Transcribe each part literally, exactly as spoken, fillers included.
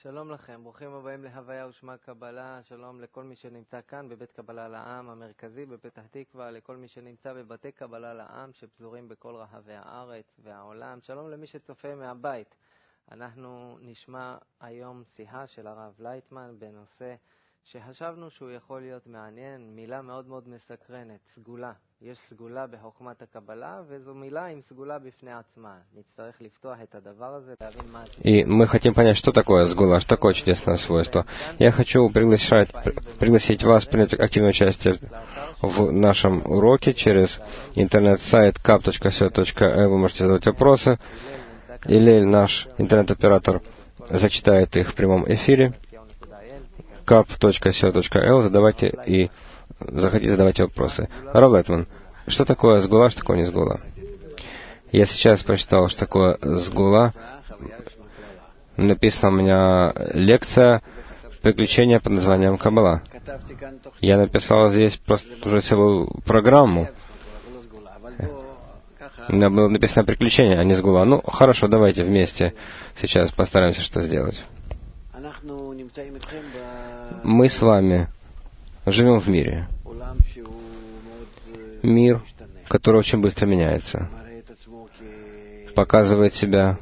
שלום לכם, ברוכים הבאים להוויה ושמה קבלה, שלום לכל מי שנמצא כאן בבית קבלה לעם המרכזי בפתח תקווה, לכל מי שנמצא בבתי קבלה לעם שפזורים בכל רחבי הארץ והעולם, שלום למי שצופה מהבית. אנחנו נשמע היום שיחה של הרב לייטמן בנושא שחשבנו שהוא יכול להיות מעניין, מילה מאוד מאוד מסקרנת, סגולה. יש סגולה בחוכמת הקבלה, וזו מילה עם סגולה בפני עצמה. נצטרך לפתוח את הדבר הזה, להבין מה זה. И мы хотим понять, что такое сгула, что такое чудесное свойство. Я хочу приглашать, пригласить вас принять активное участие в нашем уроке через интернет-сайт кап точка си о точка эл. Вы можете задавать вопросы, или наш интернет-оператор зачитает их в прямом эфире. кап точка си о точка эл. Задавайте и заходите, задавайте вопросы. Рав Лайтман, что такое сгула, что такое не сгула? Я сейчас прочитал, что такое сгула. Написана у меня лекция «Приключения под названием Каббала». Я написал здесь просто уже целую программу. У меня было написано «Приключения», а не сгула. Ну, хорошо, давайте вместе сейчас постараемся что сделать. Мы с вами живем в мире. Мир, который очень быстро меняется, показывает себя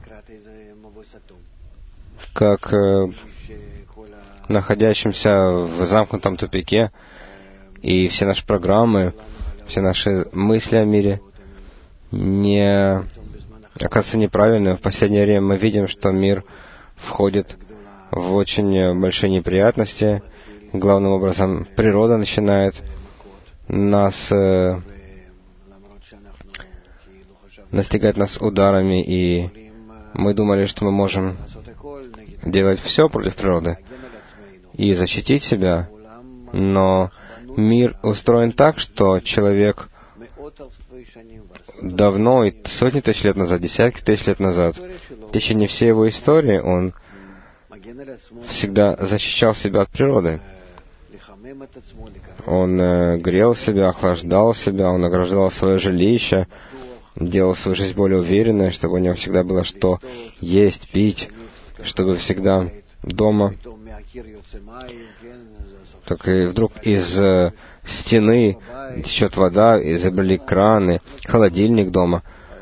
как э, находящимся в замкнутом тупике, и все наши программы, все наши мысли о мире не оказываются неправильными. В последнее время мы видим, что мир входит в очень большие неприятности. Главным образом, природа начинает нас э, настигать нас ударами, и мы думали, что мы можем делать все против природы и защитить себя, но мир устроен так, что человек давно, и сотни тысяч лет назад, десятки тысяч лет назад, в течение всей его истории он всегда защищал себя от природы. Он э, грел себя, охлаждал себя, он ограждал свое жилище, делал свою жизнь более уверенной, чтобы у него всегда было что есть, пить, чтобы всегда дома, так и вдруг из э, стены течет вода, изобрели краны, холодильник дома.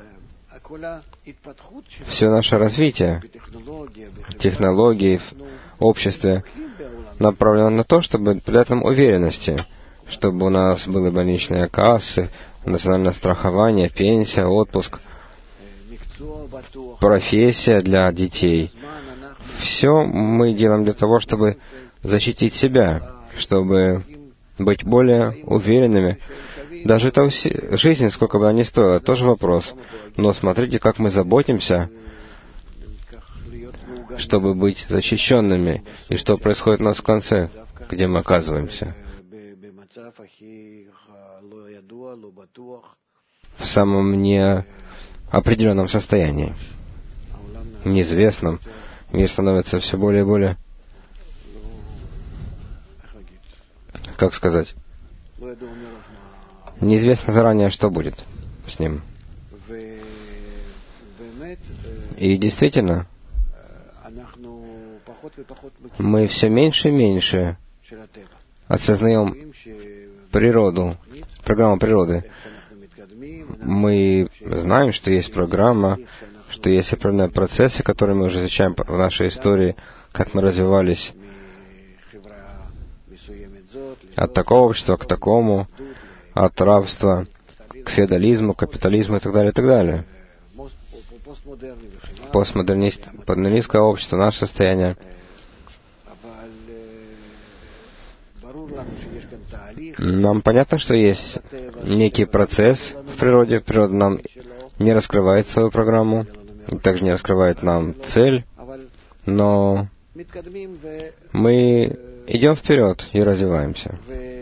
Все наше развитие, технологии в обществе направлено на то, чтобы придать нам уверенности, чтобы у нас были больничные кассы, национальное страхование, пенсия, отпуск, профессия для детей. Все мы делаем для того, чтобы защитить себя, чтобы быть более уверенными. Даже эта жизнь, сколько бы она ни стоила, тоже вопрос. Но смотрите, как мы заботимся, чтобы быть защищенными, и что происходит у нас в конце, где мы оказываемся. В самом неопределенном состоянии, неизвестном. Мир становится все более и более, как сказать, неизвестно заранее, что будет с ним. И действительно, мы все меньше и меньше осознаем природу, программу природы. Мы знаем, что есть программа, что есть определенные процессы, которые мы уже изучаем в нашей истории, как мы развивались от такого общества к такому, от рабства к феодализму, капитализму и так далее, и так далее. Постмодернистское общество, наше состояние. Нам понятно, что есть некий процесс в природе. Природа нам не раскрывает свою программу, также не раскрывает нам цель, но мы идем вперед и развиваемся.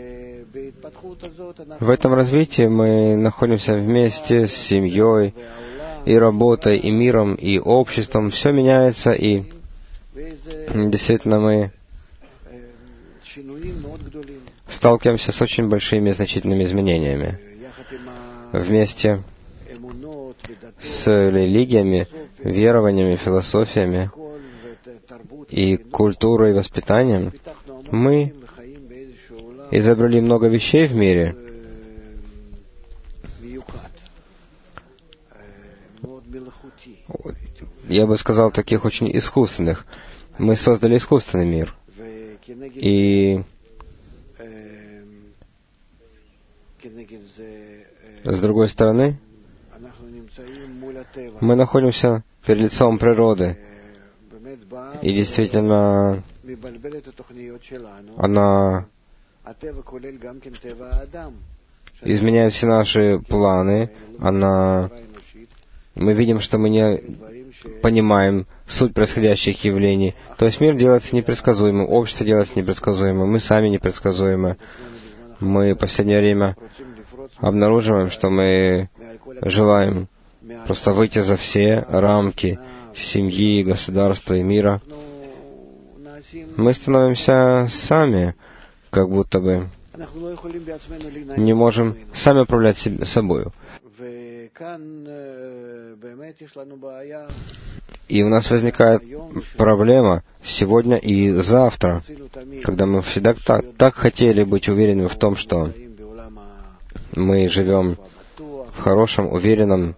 В этом развитии мы находимся вместе с семьей, и работой, и миром, и обществом. Все меняется, и действительно мы сталкиваемся с очень большими и значительными изменениями. Вместе с религиями, верованиями, философиями и культурой, и воспитанием, мы изобрели много вещей в мире, я бы сказал, таких очень искусственных. Мы создали искусственный мир. И с другой стороны, мы находимся перед лицом природы. И действительно, она изменяет все наши планы. Она... Мы видим, что мы не понимаем суть происходящих явлений. То есть мир делается непредсказуемым, общество делается непредсказуемым, мы сами непредсказуемы. Мы в последнее время обнаруживаем, что мы желаем просто выйти за все рамки семьи, государства и мира. Мы становимся сами, как будто бы не можем сами управлять себе, собою. И у нас возникает проблема сегодня и завтра, когда мы всегда так, так хотели быть уверенными в том, что мы живем в хорошем, уверенном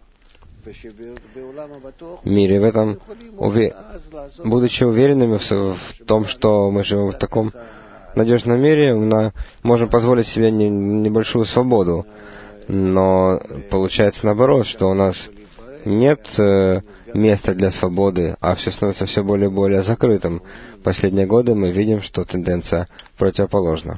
мире. В этом, уве... будучи уверенными в, в том, что мы живем в таком надежном мире, мы можем позволить себе не, небольшую свободу. Но получается наоборот, что у нас нет э, места для свободы, а все становится все более и более закрытым. В последние годы мы видим, что тенденция противоположна.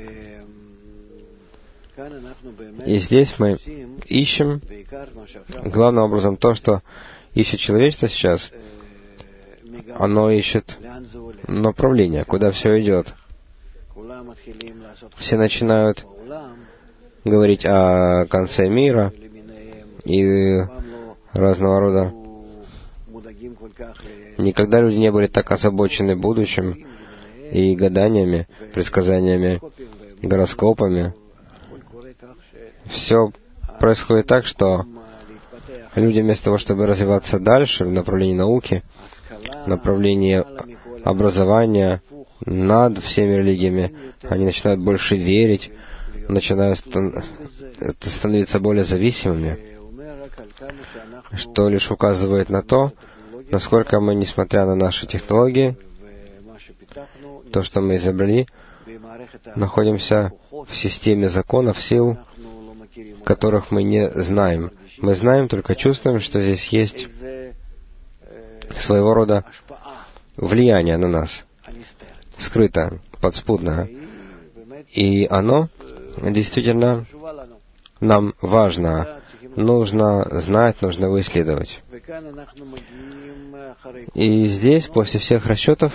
И здесь мы ищем, главным образом, то, что ищет человечество сейчас, оно ищет направление, куда все идет. Все начинают говорить о конце мира и разного рода. Никогда люди не были так озабочены будущим и гаданиями, предсказаниями, гороскопами. Все происходит так, что люди вместо того, чтобы развиваться дальше в направлении науки, в направлении образования над всеми религиями, они начинают больше верить, начинают становиться более зависимыми, что лишь указывает на то, насколько мы, несмотря на наши технологии, то, что мы изобрели, находимся в системе законов, сил, которых мы не знаем. Мы знаем, только чувствуем, что здесь есть своего рода влияние на нас, скрытое, подспудное. И оно действительно нам важно. Нужно знать, нужно его исследовать. И здесь, после всех расчетов,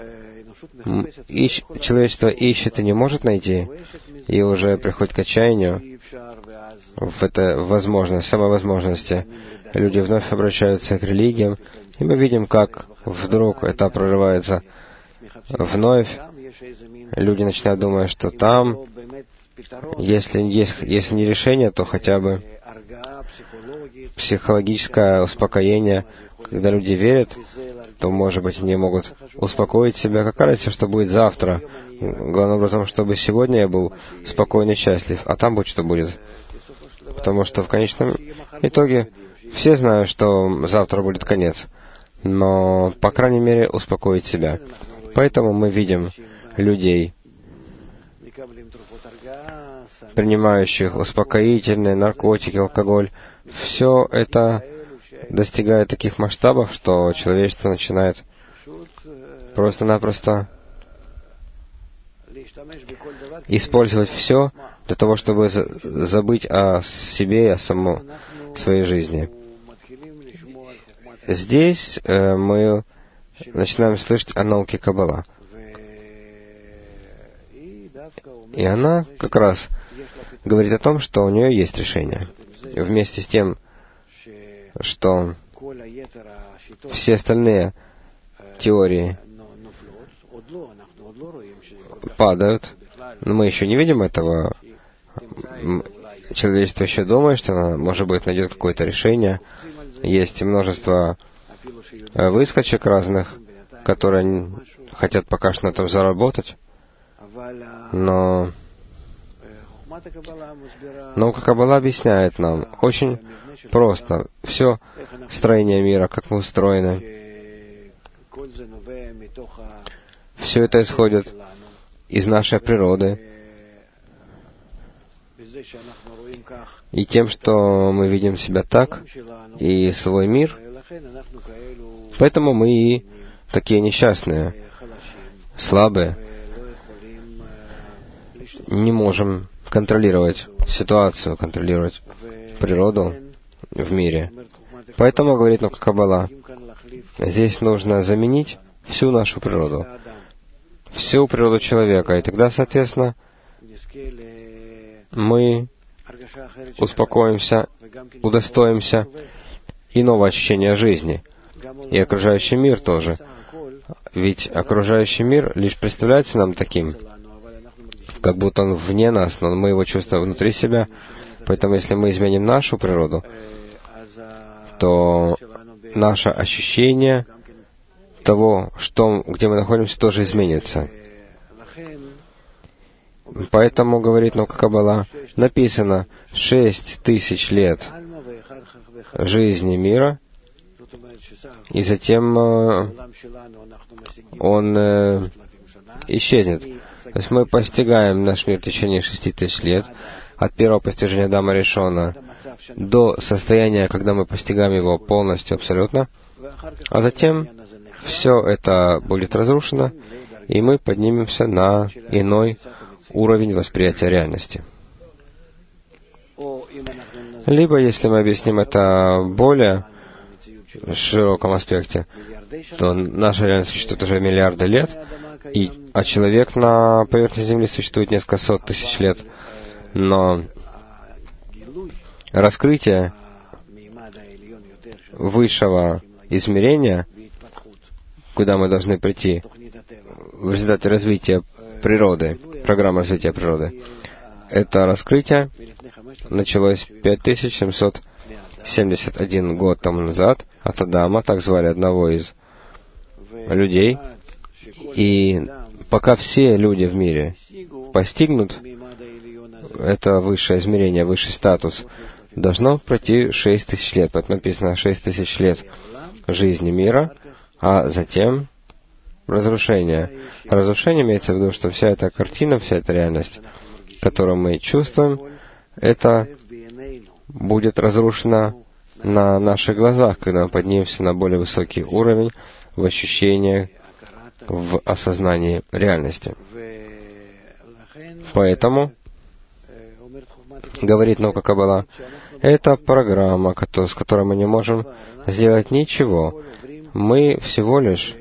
ищ, человечество ищет и не может найти, и уже приходит к отчаянию в этой возможности, самой возможности. Люди вновь обращаются к религиям, и мы видим, как вдруг это прорывается вновь. Люди начинают думать, что там, если, есть, если не решение, то хотя бы психологическое успокоение. Когда люди верят, то, может быть, они могут успокоить себя. Какая разница, что будет завтра? Главным образом, чтобы сегодня я был спокойный и счастлив, а там будет, что будет. Потому что в конечном итоге все знают, что завтра будет конец. Но, по крайней мере, успокоить себя. Поэтому мы видим людей, принимающих успокоительные, наркотики, алкоголь. Все это достигает таких масштабов, что человечество начинает просто-напросто использовать все для того, чтобы забыть о себе и о самой своей жизни. Здесь э, мы начинаем слышать о науке Каббала. И она как раз говорит о том, что у нее есть решение. Вместе с тем, что все остальные теории падают, но мы еще не видим этого. Человечество еще думает, что оно, может быть, найдет какое-то решение. Есть множество выскочек разных, которые хотят пока что на этом заработать. Но наука Каббала объясняет нам очень просто все строение мира, как мы устроены. Все это исходит из нашей природы. И тем, что мы видим себя так, и свой мир, поэтому мы и такие несчастные, слабые, не можем контролировать ситуацию, контролировать природу в мире. Поэтому, говорит наука Каббала, здесь нужно заменить всю нашу природу, всю природу человека, и тогда, соответственно, мы успокоимся, удостоимся иного ощущения жизни, и окружающий мир тоже. Ведь окружающий мир лишь представляется нам таким, как будто он вне нас, но мы его чувствуем внутри себя. Поэтому если мы изменим нашу природу, то наше ощущение того, что, где мы находимся, тоже изменится. Поэтому, говорит наука Каббала, написано шесть тысяч лет жизни мира, и затем э, он э, исчезнет. То есть мы постигаем наш мир в течение шести тысяч лет, от первого постижения Адама Ришона до состояния, когда мы постигаем его полностью, абсолютно, а затем все это будет разрушено, и мы поднимемся на иной уровень восприятия реальности. Либо, если мы объясним это более в широком аспекте, то наша реальность существует уже миллиарды лет, и, а человек на поверхности Земли существует несколько сот тысяч лет. Но раскрытие высшего измерения, куда мы должны прийти в результате развития природы, программы развития природы, это раскрытие началось пять тысяч семьсот семьдесят один год тому назад от Адама, так звали одного из людей. И пока все люди в мире постигнут это высшее измерение, высший статус, должно пройти шесть тысяч лет. Поэтому написано шесть тысяч лет жизни мира, а затем разрушение. Разрушение имеется в виду, что вся эта картина, вся эта реальность, которую мы чувствуем, это будет разрушена на наших глазах, когда мы поднимемся на более высокий уровень в ощущении, в осознании реальности. Поэтому, говорит наука Каббала, это программа, с которой мы не можем сделать ничего. Мы всего лишь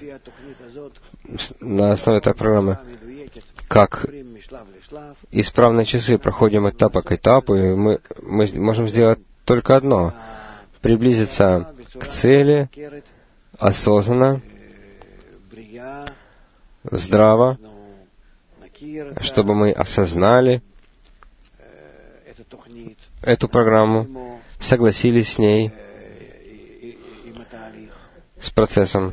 на основе этой программы, как исправные часы, проходим этапа к этапу, и мы, мы можем сделать только одно — приблизиться к цели осознанно, здраво, чтобы мы осознали эту программу, согласились с ней, с процессом.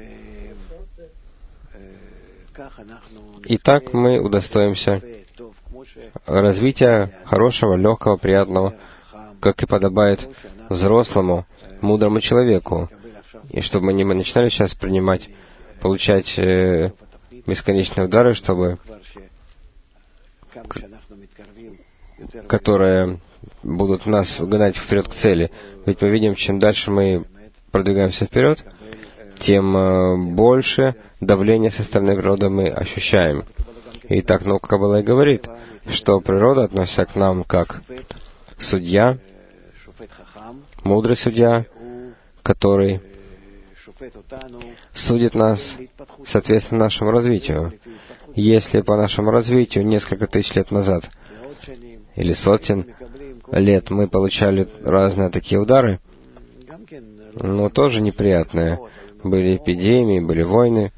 И так мы удостоимся развития хорошего, легкого, приятного, как и подобает взрослому, мудрому человеку. И чтобы мы не начинали сейчас принимать, получать э, бесконечные удары, чтобы, которые будут нас гнать вперед к цели. Ведь мы видим, чем дальше мы продвигаемся вперед, тем э, больше давления со стороны природы мы ощущаем. И так наука Каббала и говорит, что природа относится к нам как судья, мудрый судья, который судит нас соответственно нашему развитию. Если по нашему развитию несколько тысяч лет назад или сотен лет мы получали разные такие удары, но тоже неприятные. Были эпидемии, были войны,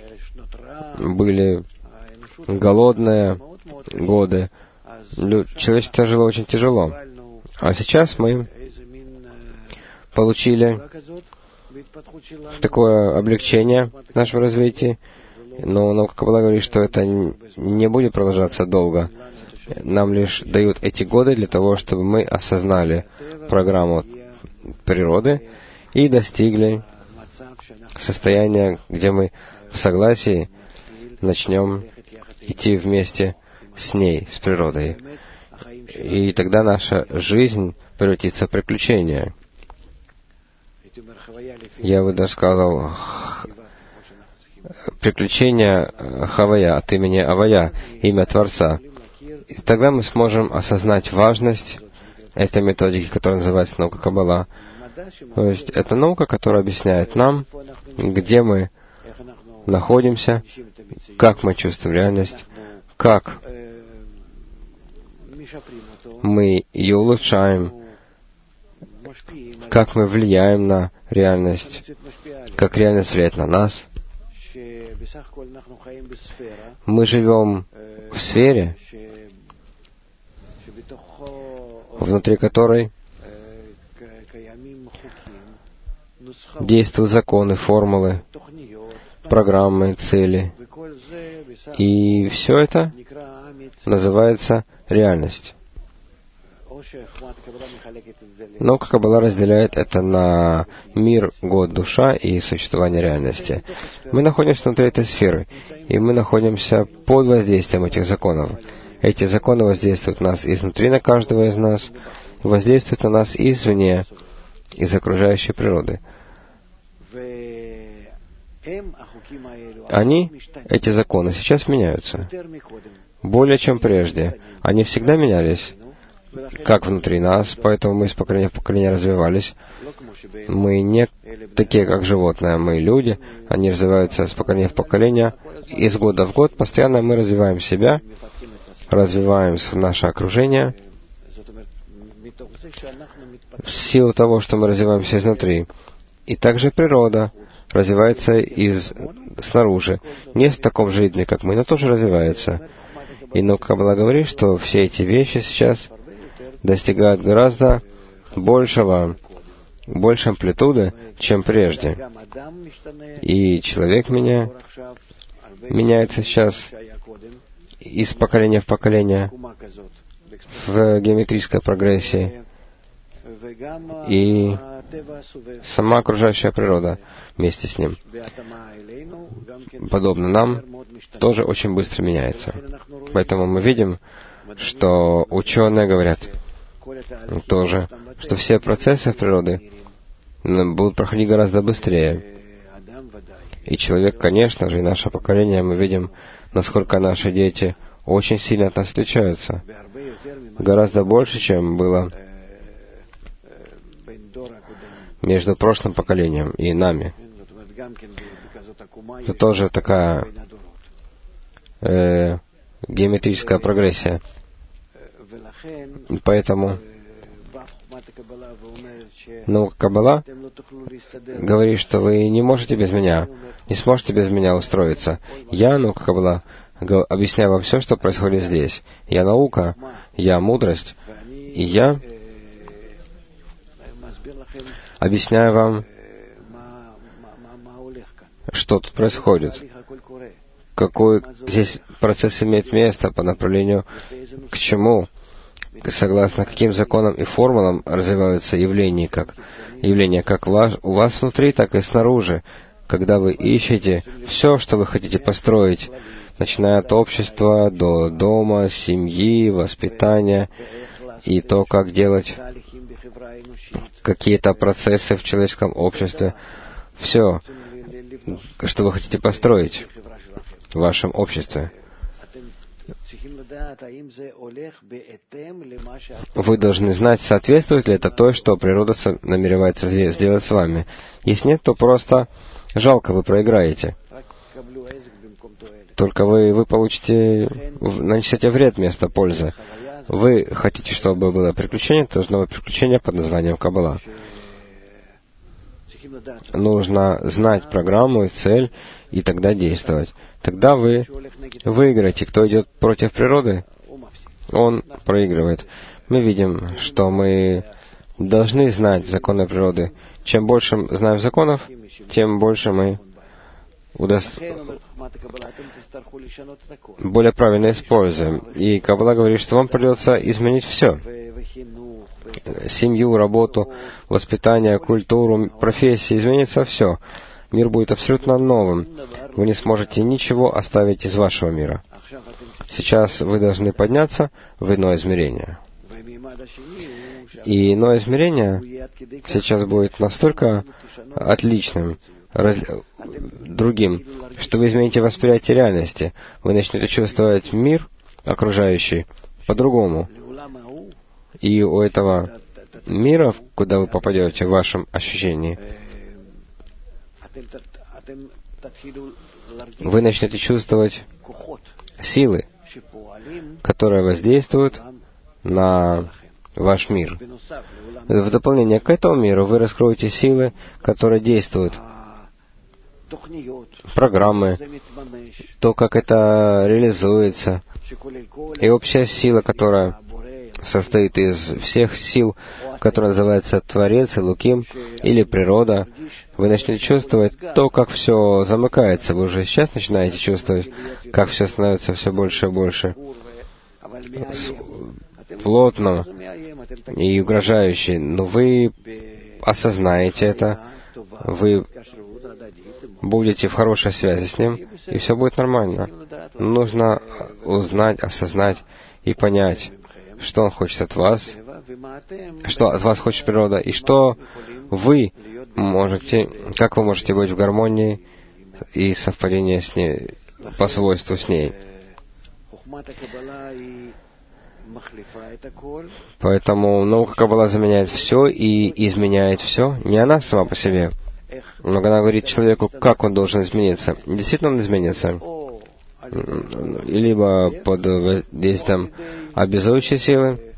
были голодные годы. Человечество жило очень тяжело. А сейчас мы получили в такое облегчение в нашем развитии, но наука Каббала говорит, что это не будет продолжаться долго. Нам лишь дают эти годы для того, чтобы мы осознали программу природы и достигли состояния, где мы в согласии начнем идти вместе с ней, с природой. И тогда наша жизнь превратится в приключение. Я бы даже сказал, приключение Хавая от имени Авая, имя Творца. И тогда мы сможем осознать важность этой методики, которая называется наука Каббала. То есть это наука, которая объясняет нам, где мы находимся, как мы чувствуем реальность, как мы ее улучшаем, как мы влияем на реальность, как реальность влияет на нас. Мы живем в сфере, внутри которой действуют законы, формулы, программы, цели. И все это называется реальность. Наука Каббала разделяет это на мир, год, душа и существование реальности. Мы находимся внутри этой сферы, и мы находимся под воздействием этих законов. Эти законы воздействуют на нас изнутри, на каждого из нас, воздействуют на нас извне, из окружающей природы. Они, эти законы, сейчас меняются. Более чем прежде. Они всегда менялись, как внутри нас, поэтому мы из поколения в поколение развивались. Мы не такие, как животные, мы люди, они развиваются с поколения в поколение. Из года в год постоянно мы развиваем себя, развиваем наше окружение, в силу того, что мы развиваемся изнутри. И также природа развивается из снаружи. Не в таком же ритме, как мы, но тоже развивается. И наука Каббала говорит, что все эти вещи сейчас достигают гораздо большего, большей амплитуды, чем прежде. И человек меня, меняется сейчас из поколения в поколение в геометрической прогрессии. И сама окружающая природа вместе с ним, подобно нам, тоже очень быстро меняется. Поэтому мы видим, что ученые говорят тоже, что все процессы природы будут проходить гораздо быстрее. И человек, конечно же, и наше поколение, мы видим, насколько наши дети очень сильно от нас отличаются. Гораздо больше, чем было между прошлым поколением и нами. Это тоже такая э, геометрическая прогрессия. Поэтому наука Каббала говорит, что вы не можете без меня, не сможете без меня устроиться. Я, наука Каббала, объясняю вам все, что происходит здесь. Я наука, я мудрость, и я объясняю вам, что тут происходит, какой здесь процесс имеет место по направлению к чему, согласно каким законам и формулам развиваются явления, как явления как у вас внутри, так и снаружи, когда вы ищете все, что вы хотите построить, начиная от общества до дома, семьи, воспитания, и то, как делать какие-то процессы в человеческом обществе. Все, что вы хотите построить в вашем обществе. Вы должны знать, соответствует ли это то, что природа намеревается сделать с вами. Если нет, то просто жалко, вы проиграете. Только вы, вы получите, нанесете вред вместо пользы. Вы хотите, чтобы было приключение, то должно быть приключение под названием Каббала. Нужно знать программу и цель, и тогда действовать. Тогда вы выиграете. Кто идет против природы, он проигрывает. Мы видим, что мы должны знать законы природы. Чем больше знаем законов, тем больше мы удос... более правильно используем. И Каббала говорит, что вам придется изменить все. Семью, работу, воспитание, культуру, профессию, изменится все. Мир будет абсолютно новым. Вы не сможете ничего оставить из вашего мира. Сейчас вы должны подняться в иное измерение. И иное измерение сейчас будет настолько отличным, раз... другим, что вы измените восприятие реальности. Вы начнете чувствовать мир окружающий по-другому. И у этого мира, куда вы попадете в вашем ощущении, вы начнете чувствовать силы, которые воздействуют на ваш мир. В дополнение к этому миру вы раскроете силы, которые действуют, программы, то, как это реализуется, и общая сила, которая состоит из всех сил, которая называется Творец, Элоким или природа. Вы начнете чувствовать то, как все замыкается. Вы уже сейчас начинаете чувствовать, как все становится все больше и больше плотно и угрожающе. Но вы осознаете это, вы будете в хорошей связи с Ним, и все будет нормально. Нужно узнать, осознать и понять, что Он хочет от вас, что от вас хочет природа, и что вы можете, как вы можете быть в гармонии и совпадении с ней, по свойству с ней. Поэтому наука Каббала заменяет все и изменяет все. Не она сама по себе, но она говорит человеку, как он должен измениться. Действительно он изменится. Либо под действием обязующей силы,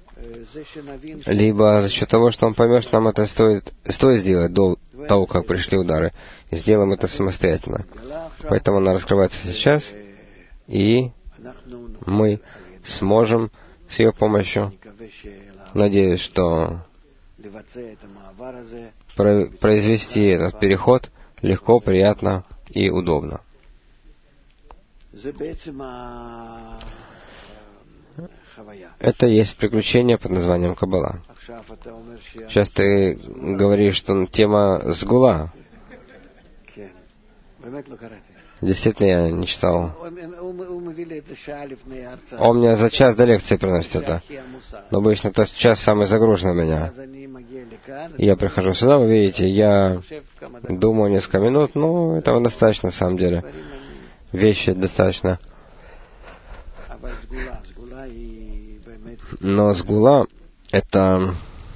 либо за счет того, что он поймет, что нам это стоит, стоит сделать до того, как пришли удары. И сделаем это самостоятельно. Поэтому она раскрывается сейчас, и мы сможем с ее помощью, надеюсь, что произвести этот переход легко, приятно и удобно. Это есть приключение под названием Каббала. Сейчас ты говоришь, что тема сгула. Действительно, я не читал. Он мне за час до лекции приносит это. Но обычно тот час самый загруженный у меня. Я прихожу сюда, вы видите, я думаю несколько минут, но этого достаточно на самом деле. Вещи достаточно. Но сгула — это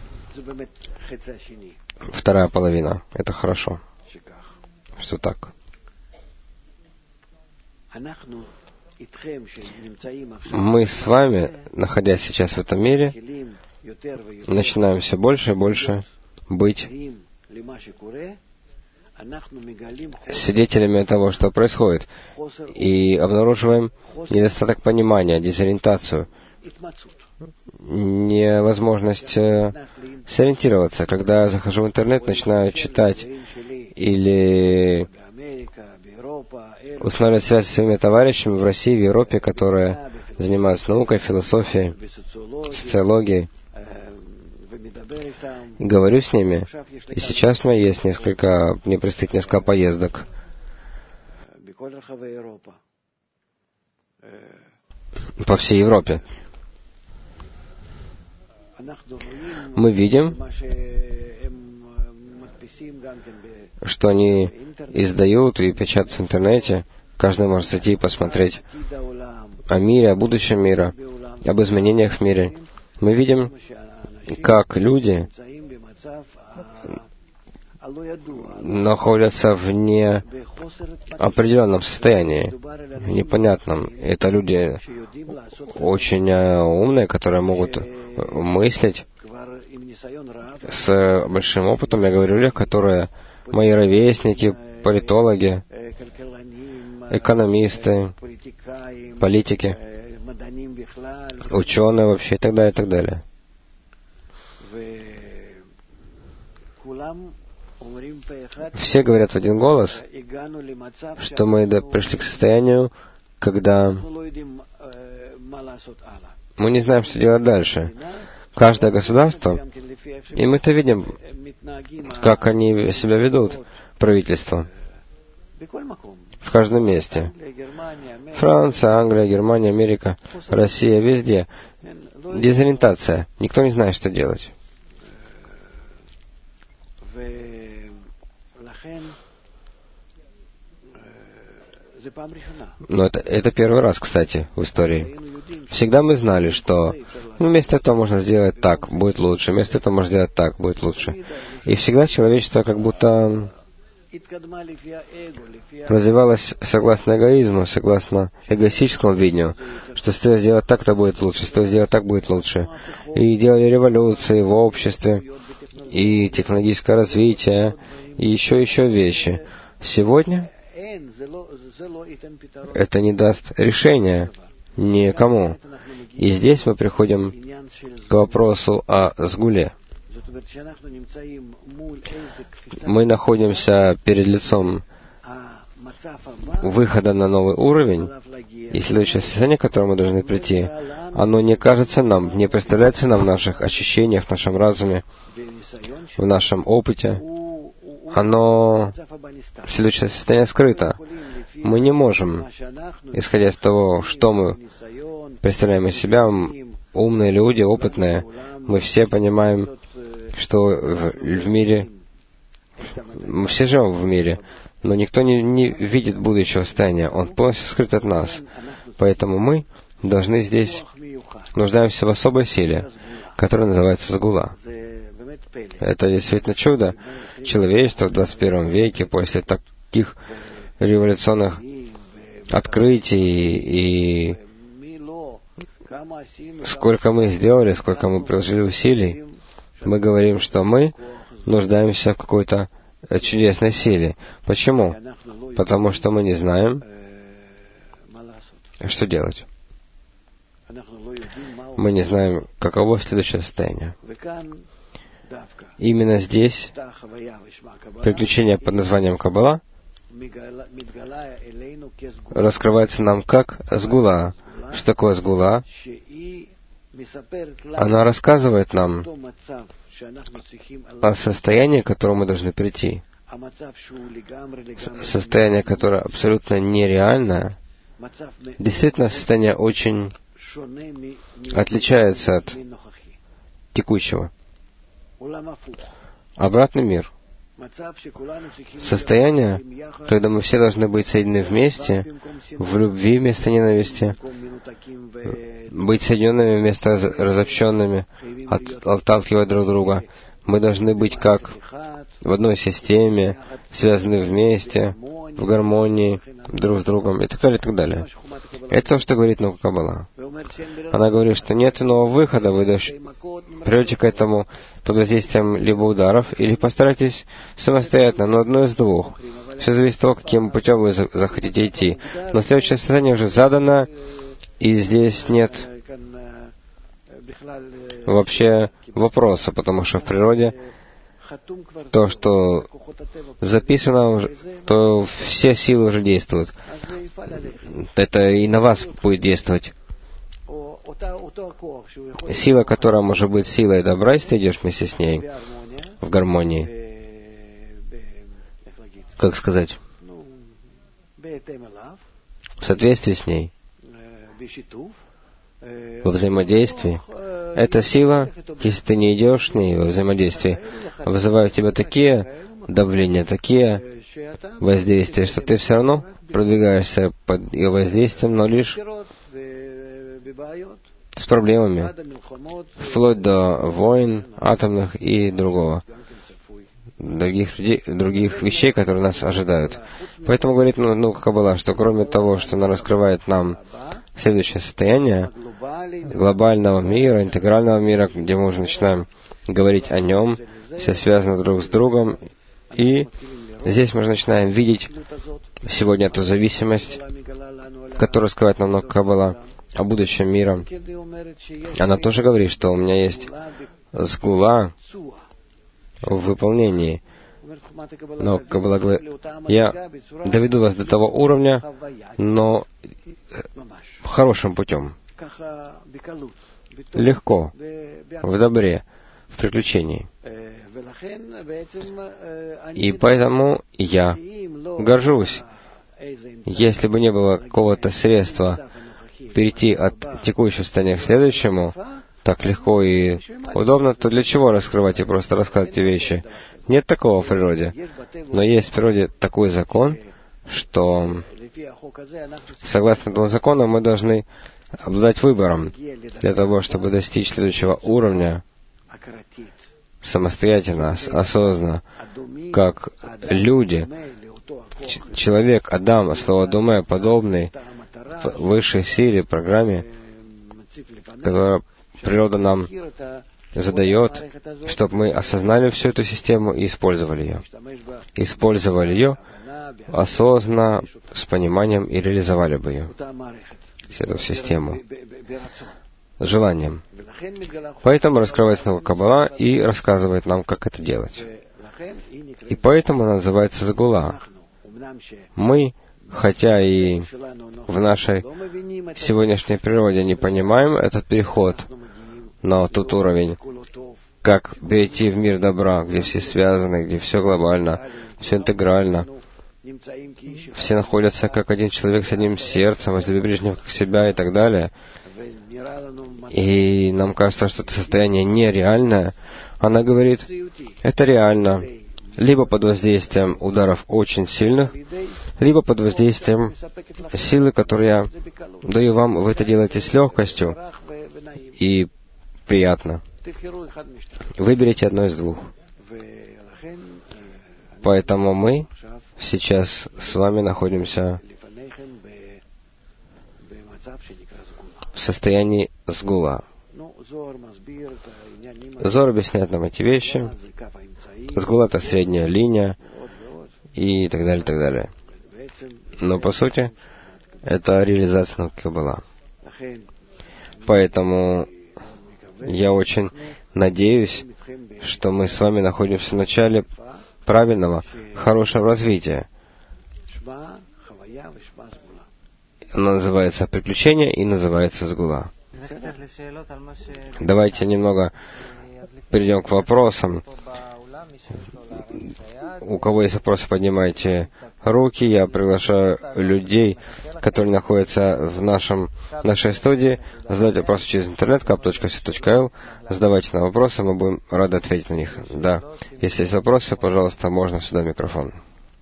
вторая половина. Это хорошо, что так. Мы с вами, находясь сейчас в этом мире, начинаем все больше и больше быть свидетелями того, что происходит, и обнаруживаем недостаток понимания, дезориентацию, невозможность э, сориентироваться. Когда я захожу в интернет, начинаю читать или устанавливать связь с своими товарищами в России, в Европе, которые занимаются наукой, философией, социологией. Говорю с ними, и сейчас у меня есть несколько, мне предстоит несколько поездок по всей Европе. Мы видим, что они издают и печатают в интернете. Каждый может зайти и посмотреть о мире, о будущем мира, об изменениях в мире. Мы видим, как люди находятся в неопределенном состоянии, непонятном. Это люди очень умные, которые могут мыслить с большим опытом. Я говорю о людях, которые мои ровесники, политологи, экономисты, политики, ученые вообще и так далее, и так далее. Все говорят в один голос, что мы пришли к состоянию, когда мы не знаем, что делать дальше. Каждое государство, и мы это видим, как они себя ведут, правительство, в каждом месте. Франция, Англия, Германия, Америка, Россия, везде. Дезориентация. Никто не знает, что делать. Но это, это первый раз, кстати, в истории. Всегда мы знали, что ну, вместо этого можно сделать так, будет лучше, вместо этого можно сделать так, будет лучше. И всегда человечество как будто развивалось согласно эгоизму, согласно эгоистическому видению, что если сделать так, то будет лучше, если сделать так, будет лучше. И делали революции в обществе, и технологическое развитие, и еще еще вещи. Сегодня это не даст решения никому. И здесь мы приходим к вопросу о сгуле. Мы находимся перед лицом выхода на новый уровень, и следующее состояние, к которому мы должны прийти, оно не кажется нам, не представляется нам в наших ощущениях, в нашем разуме, в нашем опыте. Оно, следующее состояние, скрыто. Мы не можем, исходя из того, что мы представляем из себя, умные люди, опытные, мы все понимаем, что в, в мире, мы все живем в мире, но никто не, не видит будущего состояния, он полностью скрыт от нас. Поэтому мы должны здесь, нуждаемся в особой силе, которая называется сгула. Это действительно чудо. Человечество в двадцать первом веке, после таких революционных открытий и сколько мы сделали, сколько мы приложили усилий, мы говорим, что мы нуждаемся в какой-то чудесной силе. Почему? Потому что мы не знаем, что делать. Мы не знаем, каково следующее состояние. Именно здесь приключение под названием Каббала раскрывается нам как сгула. Что такое сгула? Она рассказывает нам о состоянии, к которому мы должны прийти. Состояние, которое абсолютно нереальное, действительно состояние очень отличается от текущего. Обратный мир. Состояние, когда мы все должны быть соединены вместе, в любви вместо ненависти, быть соединенными вместо разобщенными, от, отталкивать друг друга. Мы должны быть как в одной системе, связаны вместе, в гармонии друг с другом и так далее, и так далее. Это то, что говорит наука Каббала. Она говорит, что нет иного выхода, вы придете к этому под воздействием либо ударов, или постарайтесь самостоятельно, но одно из двух. Все зависит от того, каким путем вы захотите идти. Но следующее состояние уже задано, и здесь нет вообще вопроса, потому что в природе то, что записано, то все силы уже действуют. Это и на вас будет действовать. Сила, которая может быть силой добра, если ты идешь вместе с ней в гармонии. Как сказать? В соответствии с ней. Во взаимодействии. Эта сила, если ты не идешь с ней во взаимодействии, вызывает в тебя такие давления, такие воздействия, что ты все равно продвигаешься под ее воздействием, но лишь с проблемами, вплоть до войн, атомных и другого, других, других вещей, которые нас ожидают. Поэтому говорит ну, ну Каббала, что кроме того, что она раскрывает нам следующее состояние глобального мира, интегрального мира, где мы уже начинаем говорить о нем, все связано друг с другом, и здесь мы уже начинаем видеть сегодня эту зависимость, которую раскрывает нам наука Каббала о будущем мира. Она тоже говорит, что у меня есть сгула в выполнении. Но Каббала говорит, я доведу вас до того уровня, но хорошим путем, легко, в добре, в приключении. И поэтому я горжусь. Если бы не было какого-то средства перейти от текущего состояния к следующему, так легко и удобно, то для чего раскрывать и просто рассказывать эти вещи? Нет такого в природе. Но есть в природе такой закон, что согласно этому закону мы должны обладать выбором для того, чтобы достичь следующего уровня самостоятельно, осознанно, как люди, человек, Адам, слово «думе», подобный высшей силе, программе, которую природа нам задает, чтобы мы осознали всю эту систему и использовали ее. Использовали ее осознанно, с пониманием и реализовали бы ее, эту систему, с желанием. Поэтому раскрывается нам Каббала и рассказывает нам, как это делать. И поэтому она называется Сгула. Мы, хотя и в нашей сегодняшней природе не понимаем этот переход на тот уровень, как перейти в мир добра, где все связаны, где все глобально, все интегрально, все находятся как один человек с одним сердцем, возлюби ближнего как себя и так далее. И нам кажется, что это состояние нереальное. Она говорит, это реально, либо под воздействием ударов очень сильных, либо под воздействием силы, которую я даю вам, вы это делаете с легкостью и приятно. Выберите одно из двух. Поэтому мы сейчас с вами находимся в состоянии сгула. Зор объясняет нам эти вещи. Сгула — это средняя линия и так далее, так далее. Но по сути это реализация Каббала. Поэтому я очень надеюсь, что мы с вами находимся в начале правильного, хорошего развития. Оно называется приключение и называется сгула. Давайте немного перейдем к вопросам. У кого есть вопросы, поднимайте руки. Я приглашаю людей, которые находятся в нашем, нашей студии, задать вопросы через интернет, кап точка си точка эл. Задавайте нам вопросы, мы будем рады ответить на них. Да. Если есть вопросы, пожалуйста, можно сюда микрофон.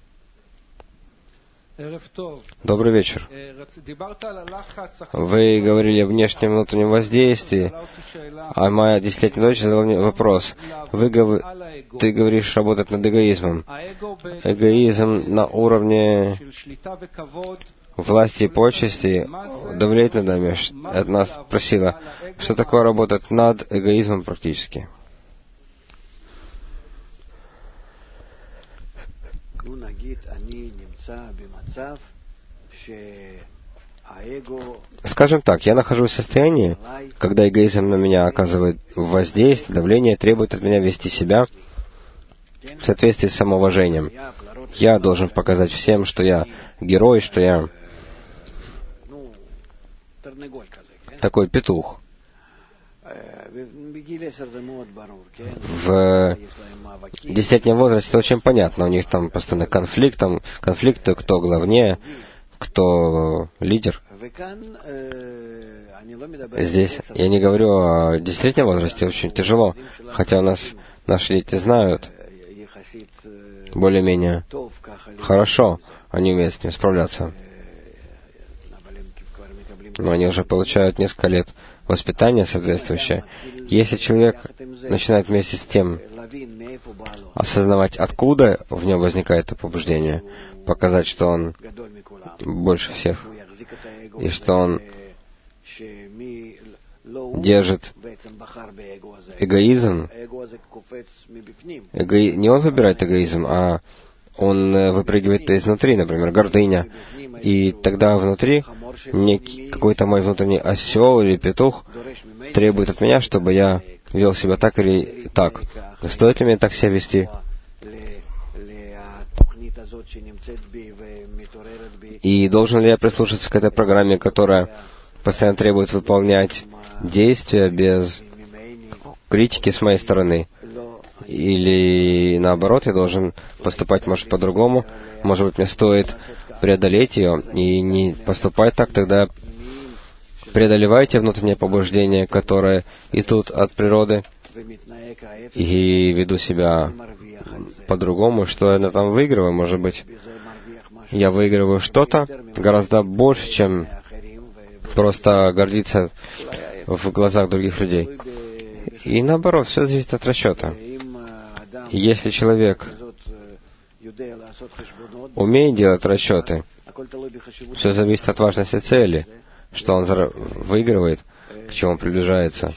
Добрый вечер. Вы говорили о внешнем и внутреннем воздействии, а моя десятилетняя дочь задала мне вопрос. Вы гов... Ты говоришь работать над эгоизмом. Эгоизм на уровне власти и почести давляет над нами. От нас спросила, что такое работать над эгоизмом практически. Скажем так, я нахожусь в состоянии, когда эгоизм на меня оказывает воздействие, давление, требует от меня вести себя в соответствии с самоуважением. Я должен показать всем, что я герой, что я такой петух. В десятилетнем возрасте это очень понятно. У них там постоянно конфликт, там конфликты, кто главнее, кто лидер. Здесь я не говорю о десятилетнем возрасте, очень тяжело. Хотя у нас наши дети знают более-менее хорошо, они умеют с ним справляться. Но они уже получают несколько лет воспитание соответствующее. Если человек начинает вместе с тем осознавать, откуда в нем возникает это побуждение, показать, что он больше всех, и что он держит эгоизм, эго... не он выбирает эгоизм, а он выпрыгивает изнутри, например, гордыня. И тогда внутри некий, какой-то мой внутренний осел или петух требует от меня, чтобы я вел себя так или так. Стоит ли мне так себя вести? И должен ли я прислушаться к этой программе, которая постоянно требует выполнять действия без критики с моей стороны? Или наоборот, я должен поступать, может, по-другому? Может быть, мне стоит преодолеть ее и не поступать так, тогда преодолевайте внутреннее побуждение, которое идут от природы, и веду себя по-другому, что я на этом выигрываю, может быть. Я выигрываю что-то гораздо больше, чем просто гордиться в глазах других людей. И наоборот, все зависит от расчета. Если человек умеет делать расчеты, все зависит от важности цели, что он выигрывает, к чему он приближается.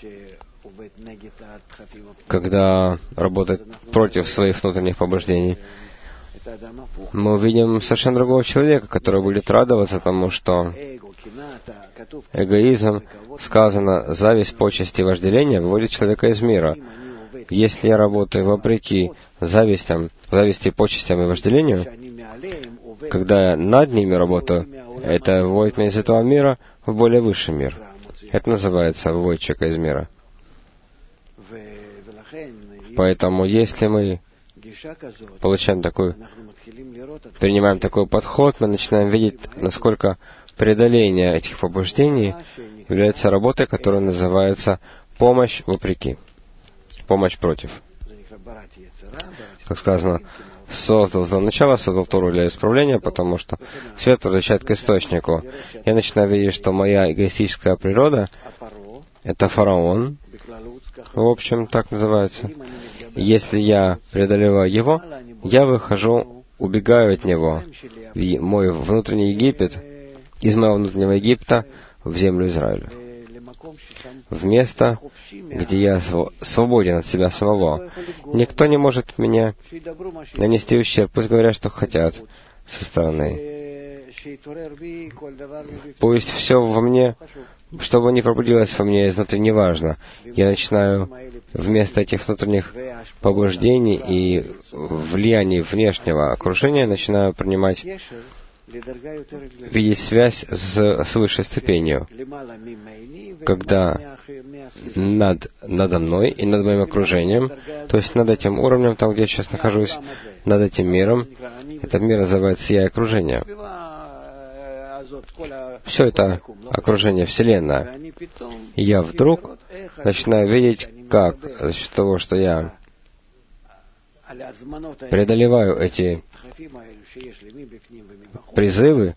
Когда работает против своих внутренних побуждений, мы увидим совершенно другого человека, который будет радоваться тому, что эгоизм, сказано, зависть, почести, вожделение выводит человека из мира. Если я работаю вопреки завистям, зависти, почестям и вожделению, когда я над ними работаю, это выводит меня из этого мира в более высший мир. Это называется выводит человека из мира. Поэтому, если мы получаем такой, принимаем такой подход, мы начинаем видеть, насколько преодоление этих побуждений является работой, которая называется помощь вопреки, помощь против. Как сказано, создал зло начало, создал Тору для исправления, потому что свет возвращает к источнику. Я начинаю видеть, что моя эгоистическая природа — это фараон, в общем, так называется. Если я преодолеваю его, я выхожу, убегаю от него в мой внутренний Египет, из моего внутреннего Египта в землю Израиля, в место, где я свободен от себя самого. Никто не может мне нанести ущерб, пусть говорят, что хотят со стороны. Пусть все во мне, чтобы не пробудилось во мне изнутри, неважно. Я начинаю вместо этих внутренних побуждений и влияний внешнего окружения, начинаю принимать, видеть связь с, с высшей ступенью, когда над, надо мной и над моим окружением, то есть над этим уровнем, там, где я сейчас нахожусь, над этим миром, этот мир называется «Я» и окружение. Все это окружение, Вселенная. И я вдруг начинаю видеть, как за счет того, что я преодолеваю эти призывы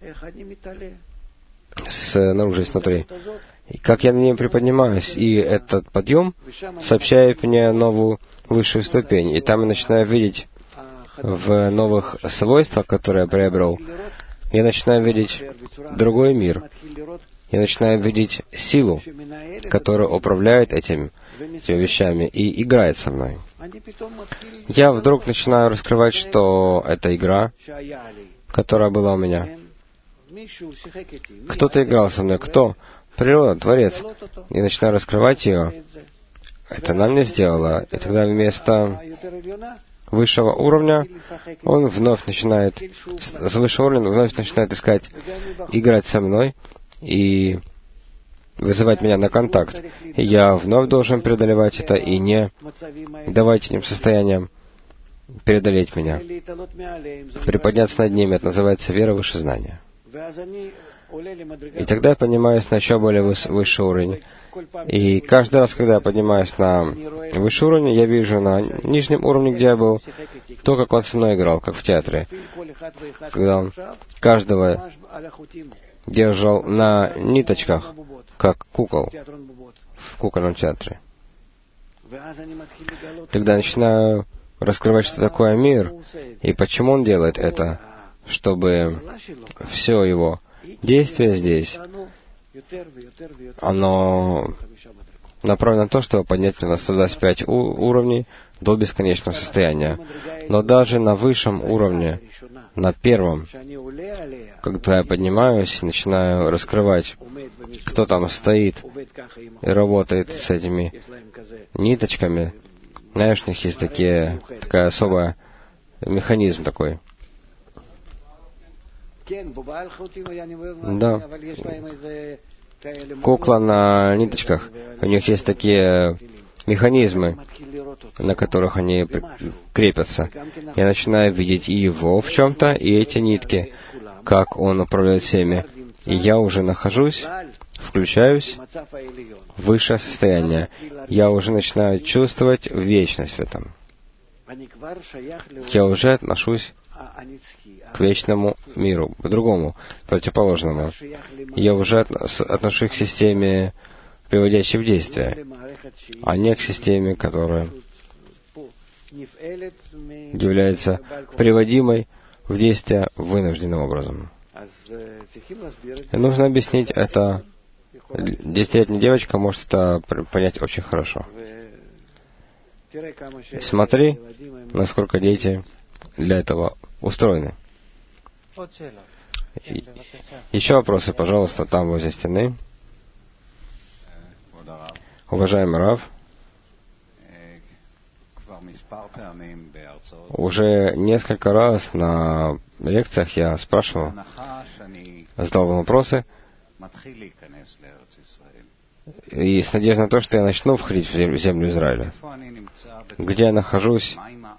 снаружи и снутри, и как я на нем приподнимаюсь, и этот подъем сообщает мне новую высшую ступень, и там я начинаю видеть в новых свойствах, которые я приобрел, я начинаю видеть другой мир. Я начинаю видеть силу, которая управляет этими, этими вещами и играет со мной. Я вдруг начинаю раскрывать, что это игра, которая была у меня. Кто-то играл со мной. Кто? Природа, Творец. И начинаю раскрывать ее. Это она мне сделала. И тогда вместо высшего уровня он вновь начинает, с высшего уровня вновь начинает искать, играть со мной и вызывать меня на контакт. И я вновь должен преодолевать это и не давать этим состояниям преодолеть меня. Приподняться над ними, это называется вера выше знания. И тогда я поднимаюсь на еще более выс- высший уровень. И каждый раз, когда я поднимаюсь на высший уровень, я вижу на нижнем уровне, где я был, то, как он со мной играл, как в театре. Когда он каждого держал на ниточках, как кукол в кукольном театре. Тогда я начинаю раскрывать, что такое мир, и почему он делает это, чтобы все его действие здесь, оно направлен на то, чтобы поднять меня на сто двадцать пять у- уровней до бесконечного состояния. Но даже на высшем уровне, на первом, когда я поднимаюсь, начинаю раскрывать, кто там стоит и работает с этими ниточками, знаешь, у них есть такие, такая особая механизм такой. Да. Кукла на ниточках. У них есть такие механизмы, на которых они крепятся. Я начинаю видеть и его в чем-то, и эти нитки, как он управляет всеми. И я уже нахожусь, включаюсь в высшее состояние. Я уже начинаю чувствовать вечность в этом. Я уже отношусь к вечному миру, к другому, противоположному. Я уже отношусь к системе, приводящей в действие, а не к системе, которая является приводимой в действие вынужденным образом. И нужно объяснить это. Десятилетняя девочка может это понять очень хорошо. Смотри, насколько дети для этого устроены. И еще вопросы, пожалуйста, там возле стены. Уважаемый Рав, уже несколько раз на лекциях я спрашивал, задал вам вопросы, и с надеждой на то, что я начну входить в землю, в землю Израиля. Где я нахожусь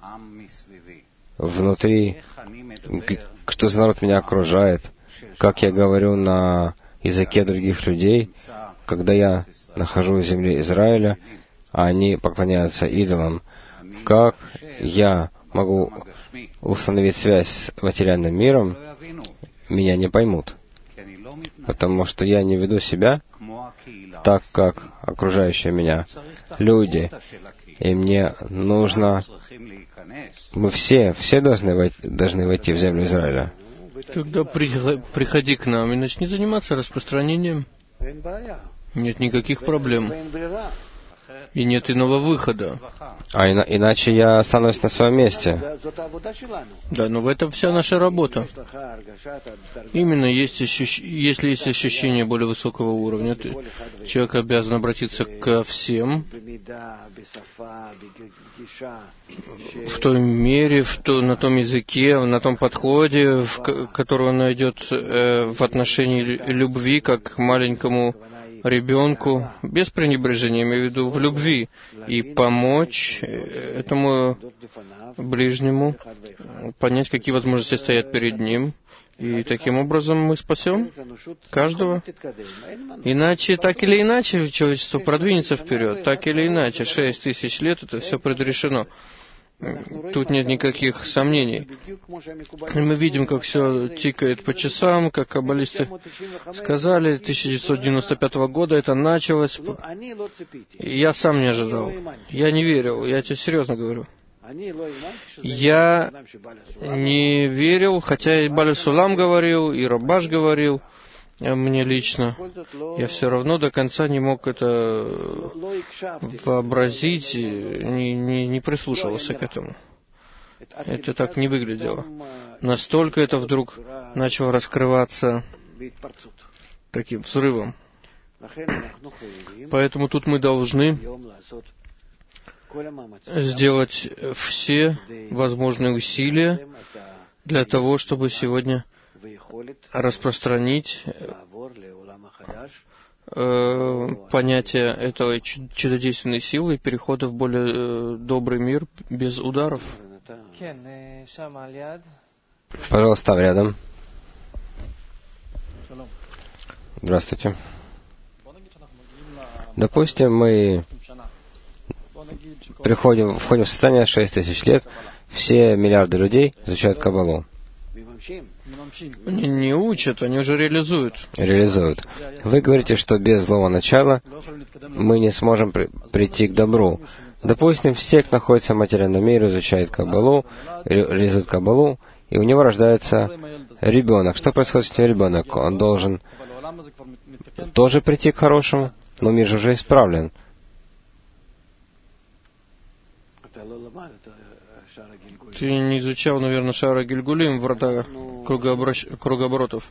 внутри, что за народ меня окружает, как я говорю на языке других людей, когда я нахожусь в земле Израиля, а они поклоняются идолам, как я могу установить связь с материальным миром, меня не поймут, потому что я не веду себя так, как окружающие меня люди, и мне нужно... Мы все, все должны войти, должны войти в землю Израиля. Тогда при, приходи к нам и начни заниматься распространением. Нет никаких проблем. И нет иного выхода. А ина- иначе я останусь на своем месте. Да, но в этом вся наша работа. Именно есть ощущ... если есть ощущение более высокого уровня, ты... человек обязан обратиться ко всем в той мере, в то... на том языке, на том подходе, в... который он найдет э, в отношении любви, как к маленькому ребенку, без пренебрежения, имею в виду, в любви, и помочь этому ближнему понять, какие возможности стоят перед ним, и таким образом мы спасем каждого. Иначе, так или иначе, человечество продвинется вперед, так или иначе, шесть тысяч лет это все предрешено. Тут нет никаких сомнений. И мы видим, как все тикает по часам, как каббалисты сказали, тысяча девятьсот девяносто пятого года это началось. И я сам не ожидал. Я не верил, я тебе серьезно говорю. Я не верил, хотя и Баль Сулам говорил, и Рабаш говорил, мне лично. Я все равно до конца не мог это вообразить, не, не, не прислушивался к этому. Это так не выглядело. Настолько это вдруг начало раскрываться таким взрывом. Поэтому тут мы должны сделать все возможные усилия для того, чтобы сегодня распространить э, понятие этой чудодейственной силы и перехода в более э, добрый мир без ударов. Пожалуйста, там рядом. Здравствуйте. Допустим, мы приходим, входим в состояние шесть тысяч лет, все миллиарды людей изучают Каббалу. Они не учат, они уже реализуют. Реализуют. Вы говорите, что без злого начала мы не сможем при, прийти к добру. Допустим, все, кто находится в материальном мире, изучает Каббалу, ре, реализует Каббалу, и у него рождается ребенок. Что происходит с этим ребенком? Он должен тоже прийти к хорошему, но мир же уже исправлен. Ты не изучал, наверное, Шара Гильгулим, врата кругообращ... кругооборотов.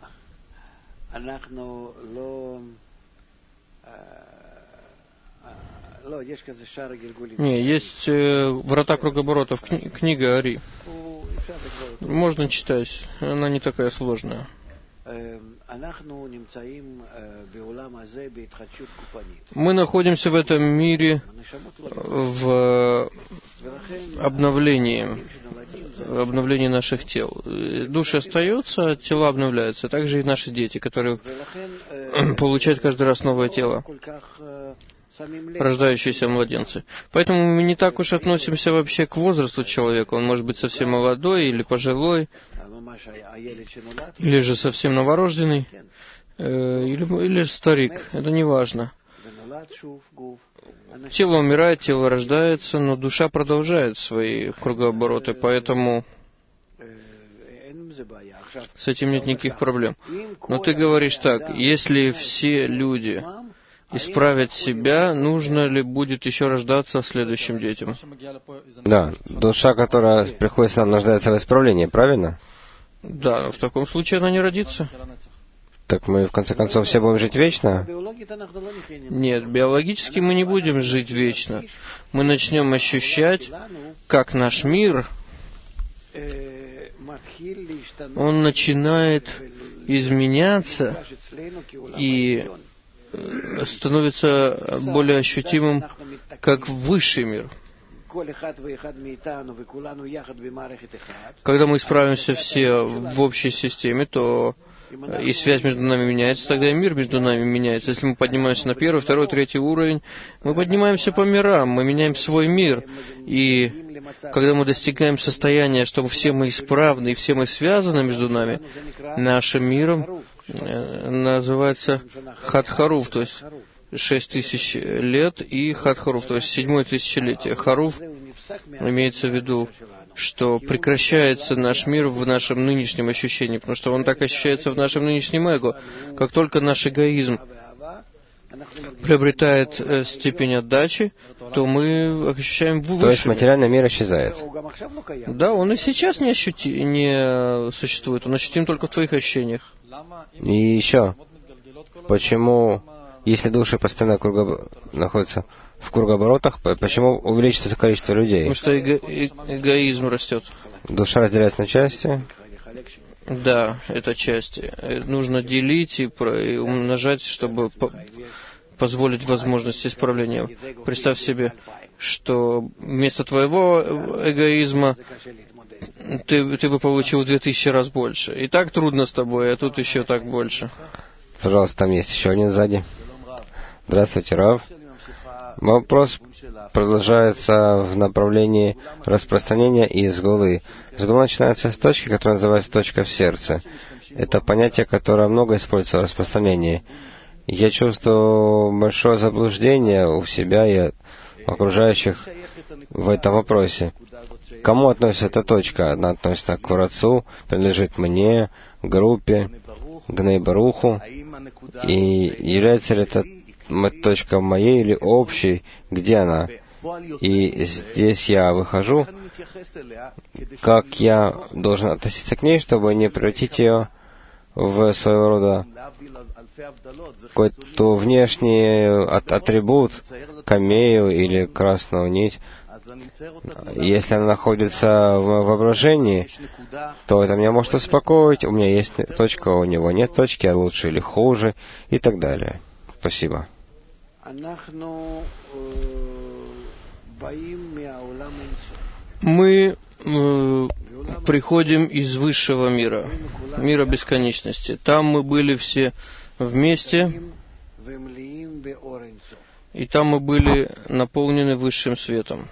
Не, есть э, врата кругооборотов, кни... книга Ари. Можно читать, она не такая сложная. Мы находимся в этом мире в обновлении, обновлении наших тел. Души остаются, а тела обновляются. Также и наши дети, которые получают каждый раз новое тело, рождающиеся младенцы. Поэтому мы не так уж относимся вообще к возрасту человека. Он может быть совсем молодой или пожилой, или же совсем новорожденный, э, или, или старик. Это не важно. Тело умирает, тело рождается, но душа продолжает свои кругообороты, поэтому с этим нет никаких проблем. Но ты говоришь так, если все люди исправить себя, нужно ли будет еще рождаться следующим детям? Да, душа, которая приходит к нам, нуждается в исправлении, правильно? Да, но в таком случае она не родится. Так мы, в конце концов, все будем жить вечно? Нет, биологически мы не будем жить вечно. Мы начнем ощущать, как наш мир, он начинает изменяться и становится более ощутимым, как высший мир. Когда мы исправимся все в общей системе, то и связь между нами меняется, тогда и мир между нами меняется. Если мы поднимаемся на первый, второй, третий уровень, мы поднимаемся по мирам, мы меняем свой мир. И когда мы достигаем состояния, что все мы исправны и все мы связаны между нами, нашим миром называется Хатхаруф, то есть шесть тысяч лет, и Хатхаруф, то есть седьмое тысячелетие. Харуф имеется в виду, что прекращается наш мир в нашем нынешнем ощущении, потому что он так ощущается в нашем нынешнем эго. Как только наш эгоизм приобретает э, степень отдачи, то мы ощущаем выше. То есть материальный мир исчезает. Да, он и сейчас не, ощути... не существует, он ощутим только в твоих ощущениях. И еще, почему, если души постоянно круго... находятся в кругооборотах, почему увеличится количество людей? Потому что эго... э... эгоизм растет. Душа разделяется на части. Да, это части. Нужно делить и, про... и умножать, чтобы по... позволить возможность исправления. Представь себе, что вместо твоего эгоизма ты, ты бы получил две тысячи раз больше. И так трудно с тобой, а тут еще так больше. Пожалуйста, там есть еще один сзади. Здравствуйте, Рав. Вопрос продолжается в направлении распространения и сгулы. Сгула начинается с точки, которая называется точка в сердце. Это понятие, которое много используется в распространении. Я чувствую большое заблуждение у себя и окружающих в этом вопросе. К кому относится эта точка? Она относится к Врацу, принадлежит мне, группе, Гней Баруху. И является ли эта точка моей или общей? Где она? И здесь я выхожу. Как я должен относиться к ней, чтобы не превратить ее в своего рода какой-то внешний атрибут, камею или красную нить? Если она находится в воображении, то это меня может успокоить. У меня есть точка, у него нет точки, а лучше или хуже, и так далее. Спасибо. Мы э, приходим из высшего мира, мира бесконечности. Там мы были все вместе, и там мы были наполнены высшим светом.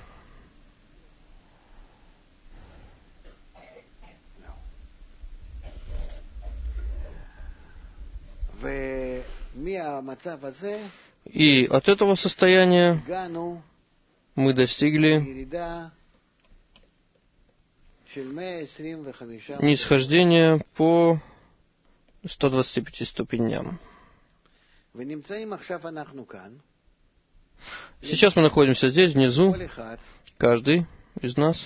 И от этого состояния мы достигли нисхождения по ста двадцати пяти ступеням. Сейчас мы находимся здесь, внизу. Каждый из нас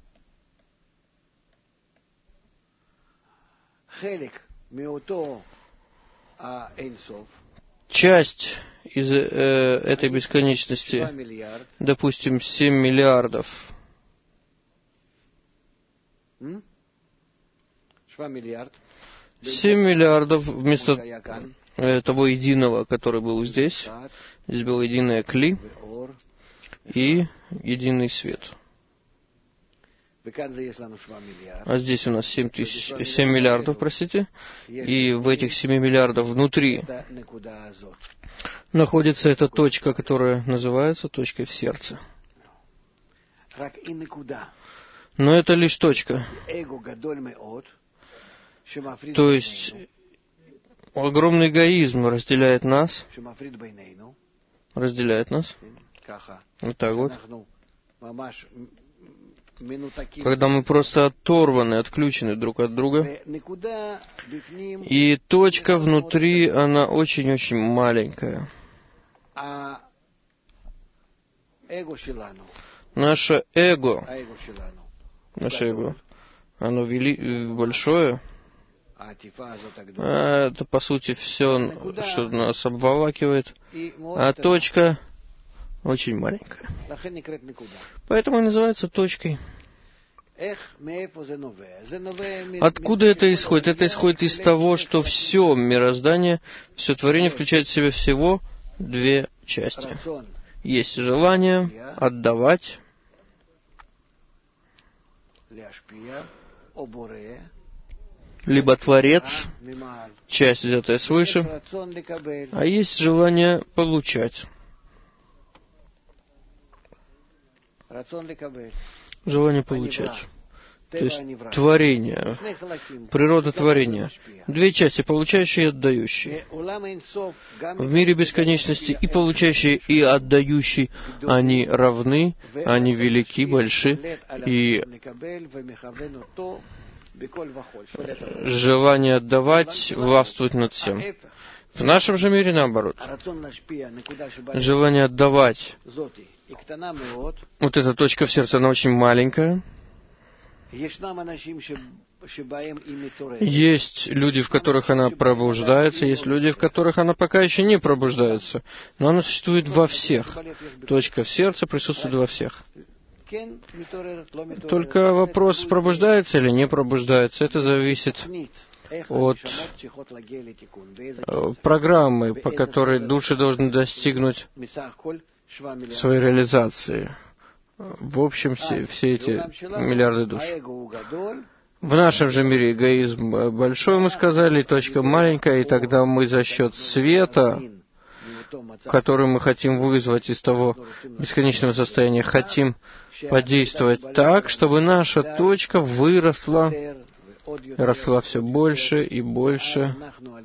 часть из э, этой бесконечности, допустим, семь миллиардов, семь миллиардов вместо того единого, который был здесь, здесь был единое кли и единый свет. А здесь у нас семь, тысяч, семь миллиардов, простите, и в этих семи миллиардов внутри находится эта точка, которая называется точкой в сердце. Но это лишь точка. То есть огромный эгоизм разделяет нас, разделяет нас, вот так вот, когда мы просто оторваны, отключены друг от друга. И точка внутри, она очень-очень маленькая. Наше эго, наше эго, оно вели, большое. Это, по сути, все, что нас обволакивает. А точка очень маленькая. Поэтому и называется точкой. Откуда это исходит? Это исходит из того, что все мироздание, все творение включает в себя всего две части. Есть желание отдавать, либо Творец, часть взятая свыше, а есть желание получать. Желание получать. То есть творение, природа творения. Две части, получающие и отдающие. В мире бесконечности и получающие, и отдающие, они равны, они велики, больши, и желание отдавать властвует над всем. В нашем же мире наоборот. Желание отдавать, вот эта точка в сердце, она очень маленькая. Есть люди, в которых она пробуждается, есть люди, в которых она пока еще не пробуждается. Но она существует во всех. Точка в сердце присутствует во всех. Только вопрос, пробуждается или не пробуждается, это зависит от программы, по которой души должны достигнуть своей реализации. В общем, все, все эти миллиарды душ. В нашем же мире эгоизм большой, мы сказали, точка маленькая, и тогда мы за счет света, который мы хотим вызвать из того бесконечного состояния, хотим подействовать так, чтобы наша точка выросла, росла все больше и больше.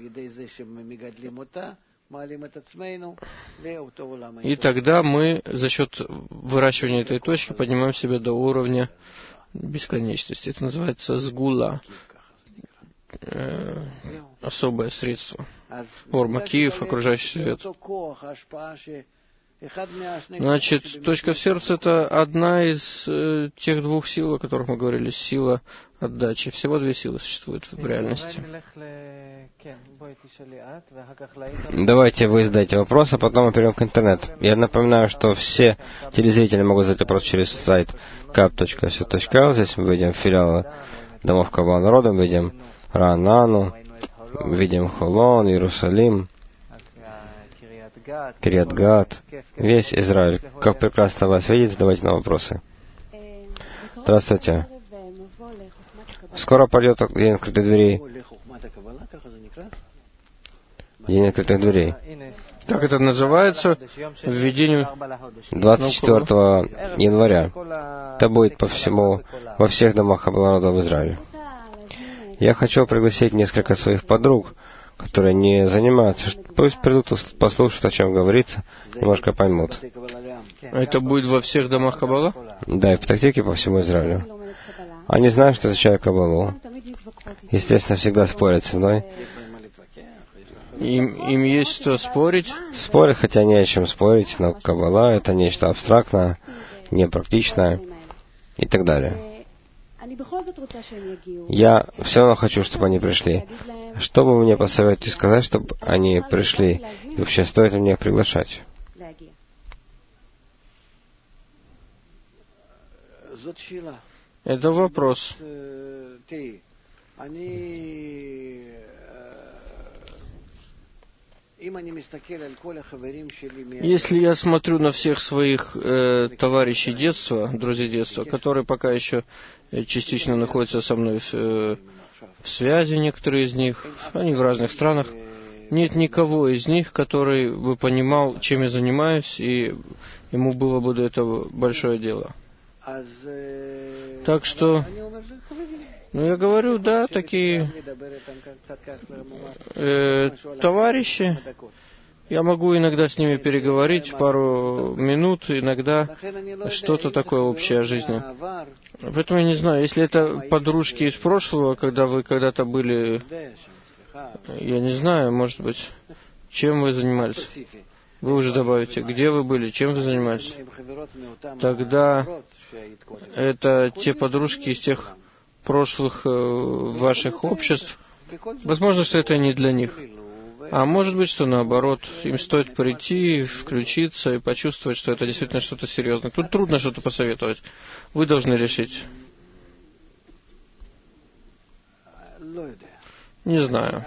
И тогда мы за счет выращивания этой точки поднимаем себя до уровня бесконечности. Это называется сгула, э, особое средство. Форма Киев, окружающий свет. Значит, точка в сердце — это одна из э, тех двух сил, о которых мы говорили, сила отдачи. Всего две силы существуют в реальности. Давайте вы задайте вопрос, а потом мы перейдем к интернету. Я напоминаю, что все телезрители могут задать вопрос через сайт кап точка сю точка эл. Здесь мы видим филиалы домов Каббала народа, мы видим Раанану, видим Холон, Иерусалим, Кириат-Гат, весь Израиль. Как прекрасно вас видеть, задавайте нам вопросы. Здравствуйте. Скоро пойдет День открытых дверей. День открытых дверей. Как это называется? Введение двадцать четвёртого января. Это будет по всему, во всех домах Каббала народа в Израиле. Я хочу пригласить несколько своих подруг, которые не занимаются. Пусть придут, послушают, о чем говорится, немножко поймут. Это будет во всех домах Каббала? Да, и в Петах-Тикве по всему Израилю. Они знают, что изучают Каббалу. Естественно, всегда спорят со мной. Им, им есть что спорить? Спорят, хотя не о чем спорить, но Каббала — это нечто абстрактное, непрактичное. и так далее. Я все равно хочу, чтобы они пришли. Что вы мне посоветуете сказать, чтобы они пришли? И вообще, стоит ли мне их приглашать? Это вопрос. Если я смотрю на всех своих э, товарищей детства, друзей детства, которые пока еще частично находятся со мной в, э, в связи, некоторые из них, они в разных странах, нет никого из них, который бы понимал, чем я занимаюсь, и ему было бы до этого большое дело. Так что, ну я говорю, да, такие э, товарищи, я могу иногда с ними переговорить пару минут, иногда что-то такое общее о жизни. Поэтому я не знаю, если это подружки из прошлого, когда вы когда-то были, я не знаю, может быть, чем вы занимались. Вы уже добавите, где вы были, чем вы занимались. Тогда это те подружки из тех прошлых э, ваших обществ. Возможно, что это не для них. А может быть, что наоборот, им стоит прийти, включиться и почувствовать, что это действительно что-то серьезное. Тут трудно что-то посоветовать. Вы должны решить. Не знаю.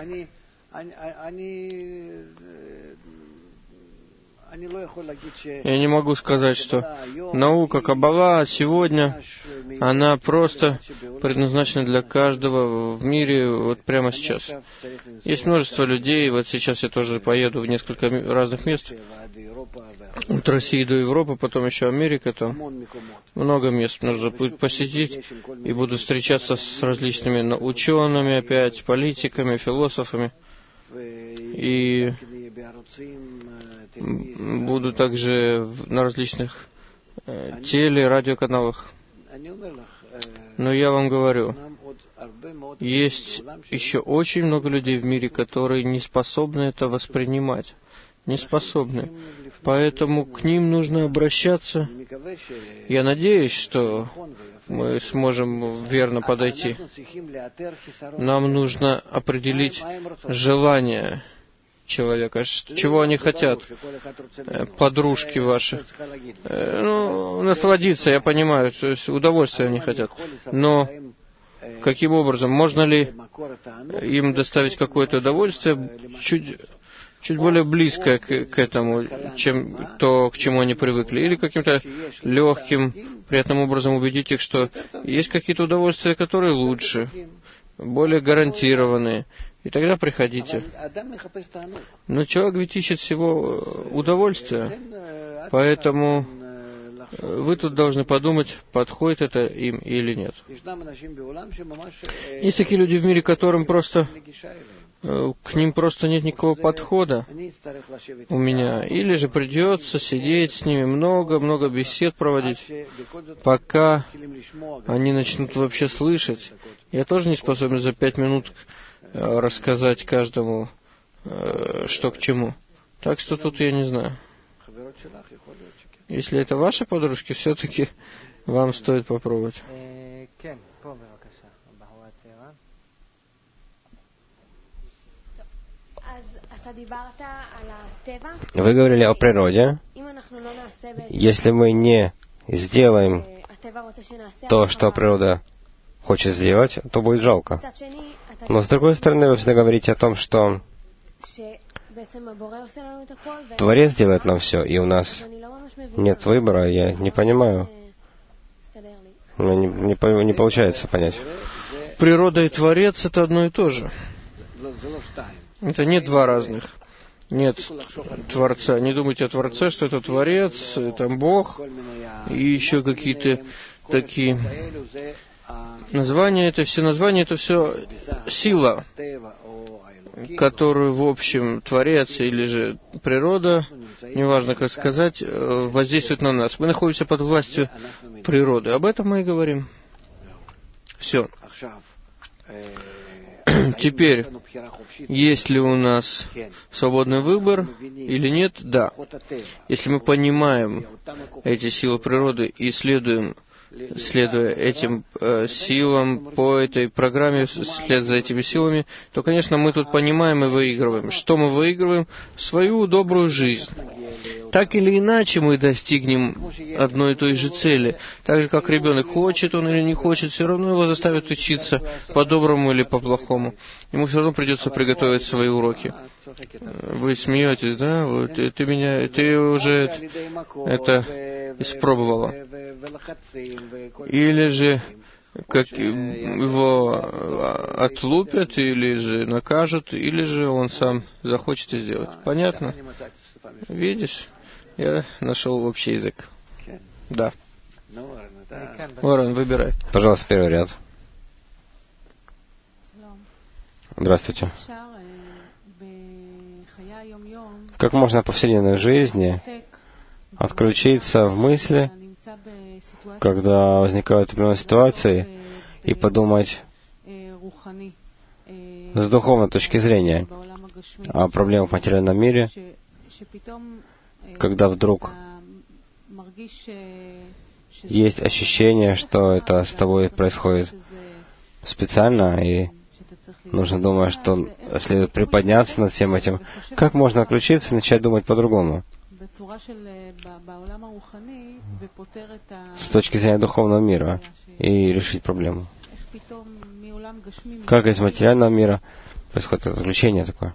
Я не могу сказать, что наука Каббала сегодня, она просто предназначена для каждого в мире вот прямо сейчас. Есть множество людей, вот сейчас я тоже поеду в несколько разных мест, от России до Европы, потом еще Америка, там много мест нужно будет посетить, и буду встречаться с различными учеными опять, политиками, философами. И буду также на различных э, теле- и радиоканалах. Но я вам говорю, есть еще очень много людей в мире, которые не способны это воспринимать. Не способны. Поэтому к ним нужно обращаться. Я надеюсь, что мы сможем верно подойти. Нам нужно определить желание человека, чего они хотят, подружки ваши. Ну, насладиться, я понимаю, то есть удовольствия они хотят. Но каким образом? Можно ли им доставить какое-то удовольствие чуть, чуть более близкое к, к этому, чем то, к чему они привыкли? Или каким-то легким, приятным образом убедить их, что есть какие-то удовольствия, которые лучше, более гарантированные. И тогда приходите. Но человек ведь ищет всего удовольствия. Поэтому вы тут должны подумать, подходит это им или нет. Есть такие люди в мире, которым просто к ним просто нет никакого подхода у меня. Или же придется сидеть с ними много-много бесед проводить, пока они начнут вообще слышать. Я тоже не способен за пять минут рассказать каждому, что к чему. Так что тут я не знаю. Если это ваши подружки, все-таки вам стоит попробовать. Вы говорили о природе. Если мы не сделаем то, что природа хочет сделать, то будет жалко. Но с другой стороны, вы всегда говорите о том, что Творец делает нам все, и у нас нет выбора. Я не понимаю. Мне не, не, не получается понять. Природа и Творец — это одно и то же. Это не два разных. Нет Творца. Не думайте о Творце, что это Творец, это Бог, и еще какие-то такие названия. Это все названия, это все сила, которую, в общем, Творец или же природа, неважно как сказать, воздействует на нас. Мы находимся под властью природы. Об этом мы и говорим. Все. Теперь, есть ли у нас свободный выбор или нет? Да. Если мы понимаем эти силы природы и следуем следуя этим э, силам, по этой программе, вслед за этими силами, то, конечно, мы тут понимаем и выигрываем. Что мы выигрываем? Свою добрую жизнь. Так или иначе мы достигнем одной и той же цели. Так же, как ребенок, хочет он или не хочет, все равно его заставят учиться по-доброму или по-плохому. Ему все равно придется приготовить свои уроки. Вы смеетесь, да? Вот, ты, ты меня, ты уже это испробовала. Или же как его отлупят, или же накажут, или же он сам захочет это сделать. Понятно? Видишь? Я нашел общий язык. Да. Лорен, выбирай. Пожалуйста, первый ряд. Здравствуйте. Как можно в повседневной жизни отключиться в мысли, когда возникают определенные ситуации, и подумать с духовной точки зрения о проблемах в материальном мире, когда вдруг есть ощущение, что это с тобой происходит специально, и нужно думать, что следует приподняться над всем этим. Как можно отключиться и начать думать по-другому? С точки зрения духовного мира, и решить проблему. Как из материального мира происходит отключение такое?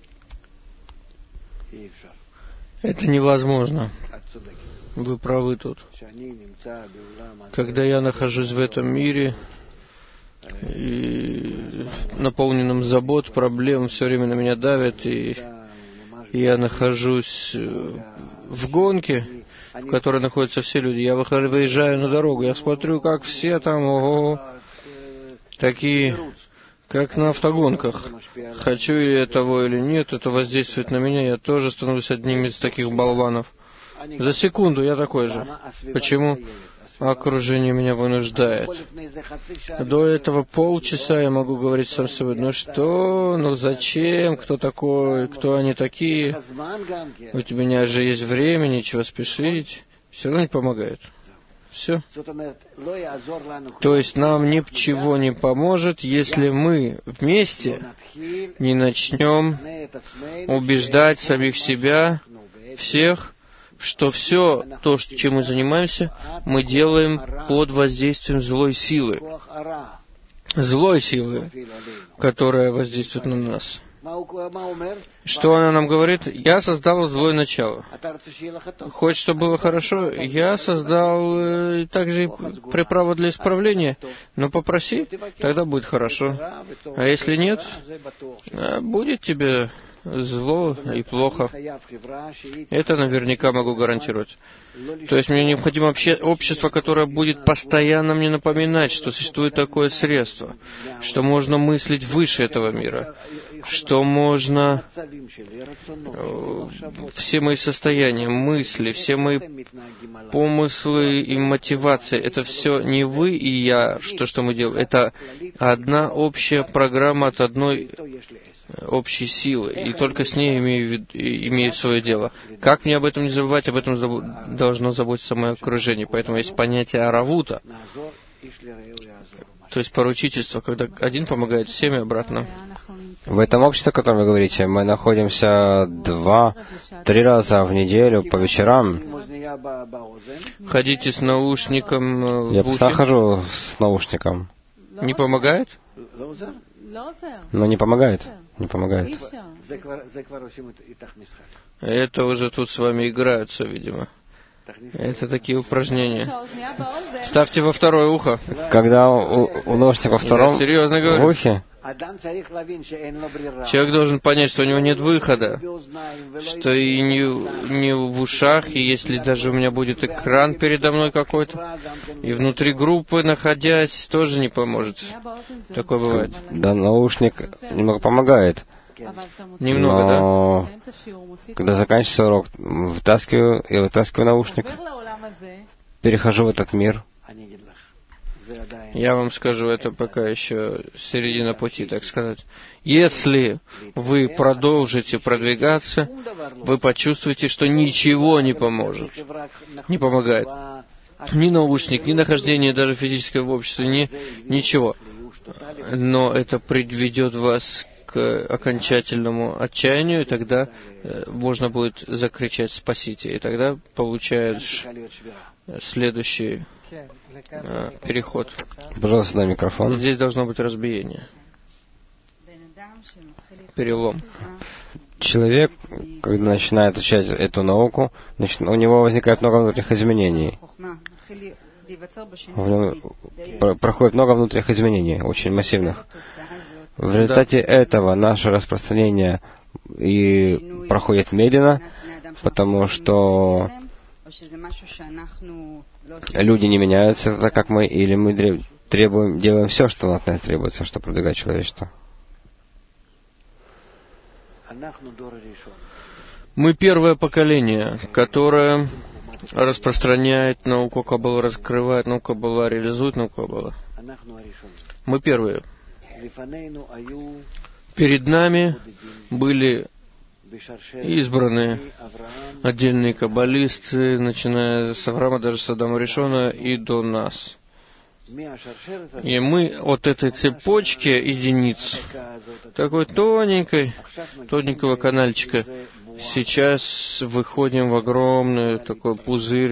Это невозможно. Вы правы тут. Когда я нахожусь в этом мире, и наполненном забот, проблем, все время на меня давят, и я нахожусь в гонке, в которой находятся все люди. Я выхожу, выезжаю на дорогу, я смотрю, как все там, ого, такие, как на автогонках. Хочу я того или нет, это воздействует на меня, я тоже становлюсь одним из таких болванов. За секунду я такой же. Почему? Окружение меня вынуждает. До этого полчаса я могу говорить сам с собой, ну что, ну зачем, кто такой, кто они такие, у меня же есть время, нечего спешить. Все равно не помогает. Все. То есть нам ничего не поможет, если мы вместе не начнем убеждать самих себя, всех, что все то, чем мы занимаемся, мы делаем под воздействием злой силы. Злой силы, которая воздействует на нас. Что она нам говорит? Я создал злое начало. Хочешь, чтобы было хорошо? Я создал э, также и приправу для исправления. Но попроси, тогда будет хорошо. А если нет, будет тебе зло и плохо. Это наверняка могу гарантировать. То есть мне необходимо обще- общество, которое будет постоянно мне напоминать, что существует такое средство, что можно мыслить выше этого мира, что можно э, все мои состояния, мысли, все мои помыслы и мотивации, это все не вы и я, что, что мы делаем, это одна общая программа от одной общей силы, и только с ней имею, имею свое дело. Как мне об этом не забывать, об этом заб... должно заботиться мое окружение. Поэтому есть понятие аравута, то есть поручительство, когда один помогает всем и обратно. В этом обществе, о котором вы говорите, мы находимся два-три раза в неделю по вечерам. Ходите с наушником в Я ухе. постоянно хожу с наушником. Не помогает? Но не помогает. Не помогает. Это уже тут с вами играются, видимо. Это такие упражнения. Ставьте во второе ухо. Когда у, у наушника во втором Я серьезно говорю. ухе, Человек должен понять, что у него нет выхода, что и не, не в ушах, и если даже у меня будет экран передо мной какой-то, и внутри группы, находясь, тоже не поможет. Такое бывает. Да, наушник немного помогает. Немного, но да? Когда заканчивается урок, вытаскиваю, я вытаскиваю наушник, перехожу в этот мир. Я вам скажу, это пока еще середина пути, так сказать. Если вы продолжите продвигаться, вы почувствуете, что ничего не поможет, не помогает. Ни наушник, ни нахождение даже физическое в обществе, ни, ничего. Но это приведет вас к окончательному отчаянию, и тогда э, можно будет закричать «Спасите!» И тогда получаешь следующий э, переход. Пожалуйста, на микрофон. Здесь должно быть разбиение. Перелом. Человек, когда начинает изучать эту науку, значит, у него возникает много внутренних изменений. В нем проходит много внутренних изменений, очень массивных. В результате этого наше распространение и проходит медленно, потому что люди не меняются так, как мы, или мы требуем, делаем все, что от нас требуется, чтобы продвигать человечество. Мы первое поколение, которое распространяет науку Каббала, раскрывает науку Каббала, реализует науку Каббала. Мы первые. Перед нами были избранные отдельные каббалисты, начиная с Авраама, даже с Адама Ришона и до нас. И мы от этой цепочки единиц, такой тоненькой, тоненького канальчика, сейчас выходим в огромный такой пузырь,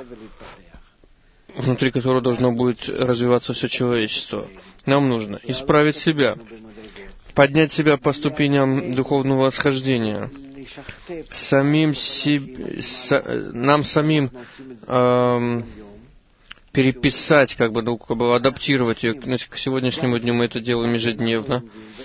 внутри которого должно будет развиваться все человечество. Нам нужно исправить себя, поднять себя по ступеням духовного восхождения, самим себе, с, нам самим эм, переписать, как бы, науку Каббала, адаптировать ее. К сегодняшнему дню мы это делаем ежедневно.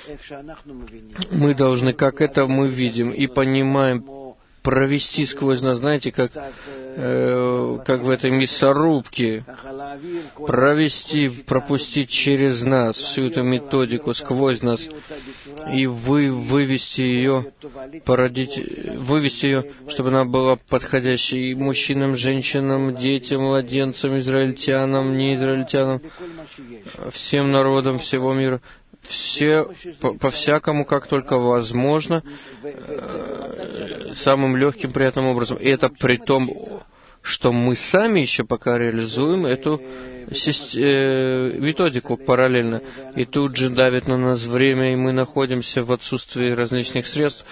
Мы должны, как это мы видим и понимаем, провести сквозь нас, знаете, как, э, как в этой мясорубке, провести, пропустить через нас всю эту методику сквозь нас и вы, вывести ее, породить, вывести ее, чтобы она была подходящей и мужчинам, женщинам, детям, младенцам, израильтянам, неизраильтянам, всем народам всего мира. Все, по, по-всякому, как только возможно, э, самым легким, приятным образом. И это при том, что мы сами еще пока реализуем эту сист- э, методику параллельно. И тут же давит на нас время, и мы находимся в отсутствии различных средств.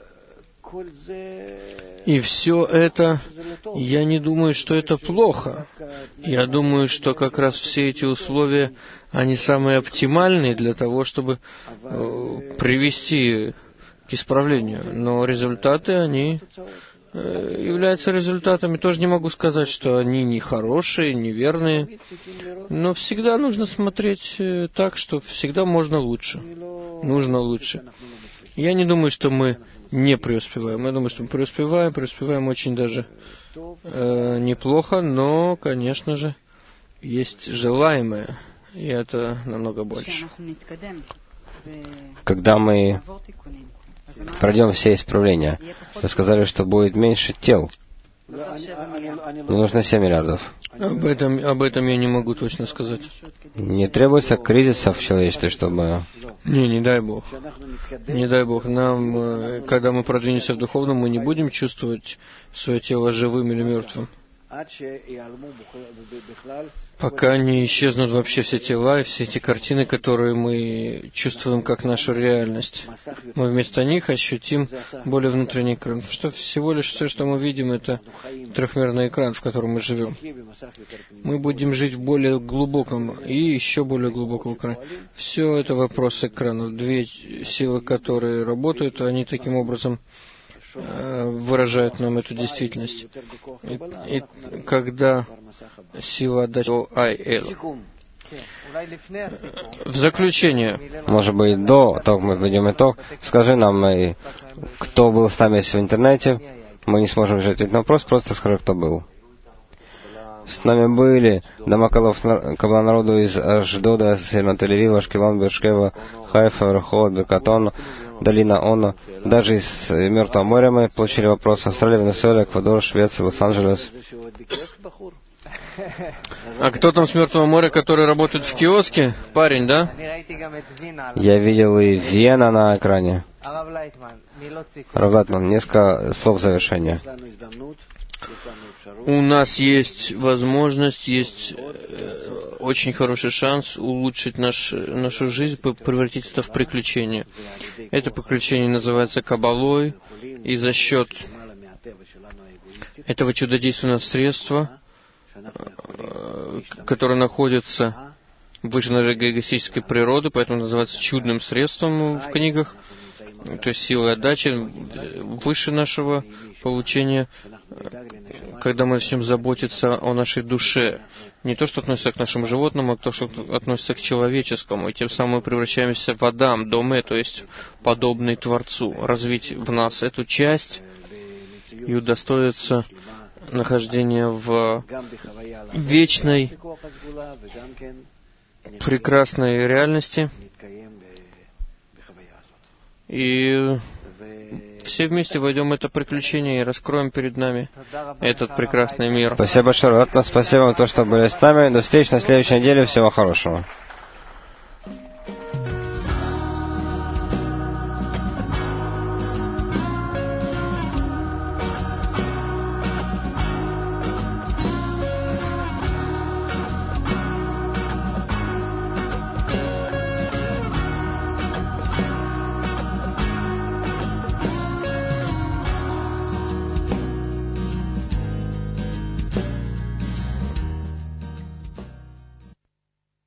И все это, я не думаю, что это плохо. Я думаю, что как раз все эти условия, они самые оптимальные для того, чтобы э, привести к исправлению. Но результаты, они э, являются результатами. Тоже не могу сказать, что они не хорошие, неверные. Но всегда нужно смотреть э, так, что всегда можно лучше. Нужно лучше. Я не думаю, что мы не преуспеваем. Я думаю, что мы преуспеваем, преуспеваем очень даже э, неплохо, но, конечно же, есть желаемое, и это намного больше. Когда мы пройдем все исправления, вы сказали, что будет меньше тел. Не нужно семь миллиардов. Об этом, об этом я не могу точно сказать. Не требуется кризисов в человечестве, чтобы... Не, не дай Бог. Не дай Бог. Нам, когда мы продвинемся в духовном, мы не будем чувствовать свое тело живым или мертвым. Пока не исчезнут вообще все тела и все эти картины, которые мы чувствуем как нашу реальность. Мы вместо них ощутим более внутренний экран. Потому что всего лишь все, что мы видим, это трехмерный экран, в котором мы живем. Мы будем жить в более глубоком и еще более глубоком экране. Все это вопрос экрана. Две силы, которые работают, они таким образом выражают нам эту действительность. И, и когда сила отдачи ай эл. В заключение. Может быть, до того, как мы подведем итог, скажи нам, кто был с нами в интернете. Мы не сможем ответить на вопрос, просто скажи, кто был. С нами были Дома Каббала народу из Ашдода, Северного Тель-Авива, Ашкелон, Бершкева, Хайфа, Рахот, Беркатон, Долина Оно. Даже из Мертвого моря мы получили вопросы. Австралия, Венесуэла, Эквадор, Швеция, Лос-Анджелес. А кто там с Мертвого моря, который работает в киоске? Парень, да? Я видел и Вена на экране. Рав Лайтман, несколько слов завершения. у нас есть возможность, есть очень хороший шанс улучшить наш, нашу жизнь, превратить это в приключение. Это приключение называется Кабалой, и за счет этого чудодейственного средства, которое находится выше нашей эгоистической природы, поэтому называется чудным средством в книгах, то есть силой отдачи, выше нашего получения, когда мы начнем заботиться о нашей душе. Не то, что относится к нашему животному, а то, что относится к человеческому. И тем самым мы превращаемся в Адам, Доме, то есть подобный Творцу. Развить в нас эту часть и удостоиться нахождения в вечной, прекрасной реальности. И все вместе войдем в это приключение и раскроем перед нами этот прекрасный мир. Спасибо большое, Ратна. Спасибо за то, что были с нами. До встречи на следующей неделе. Всего хорошего.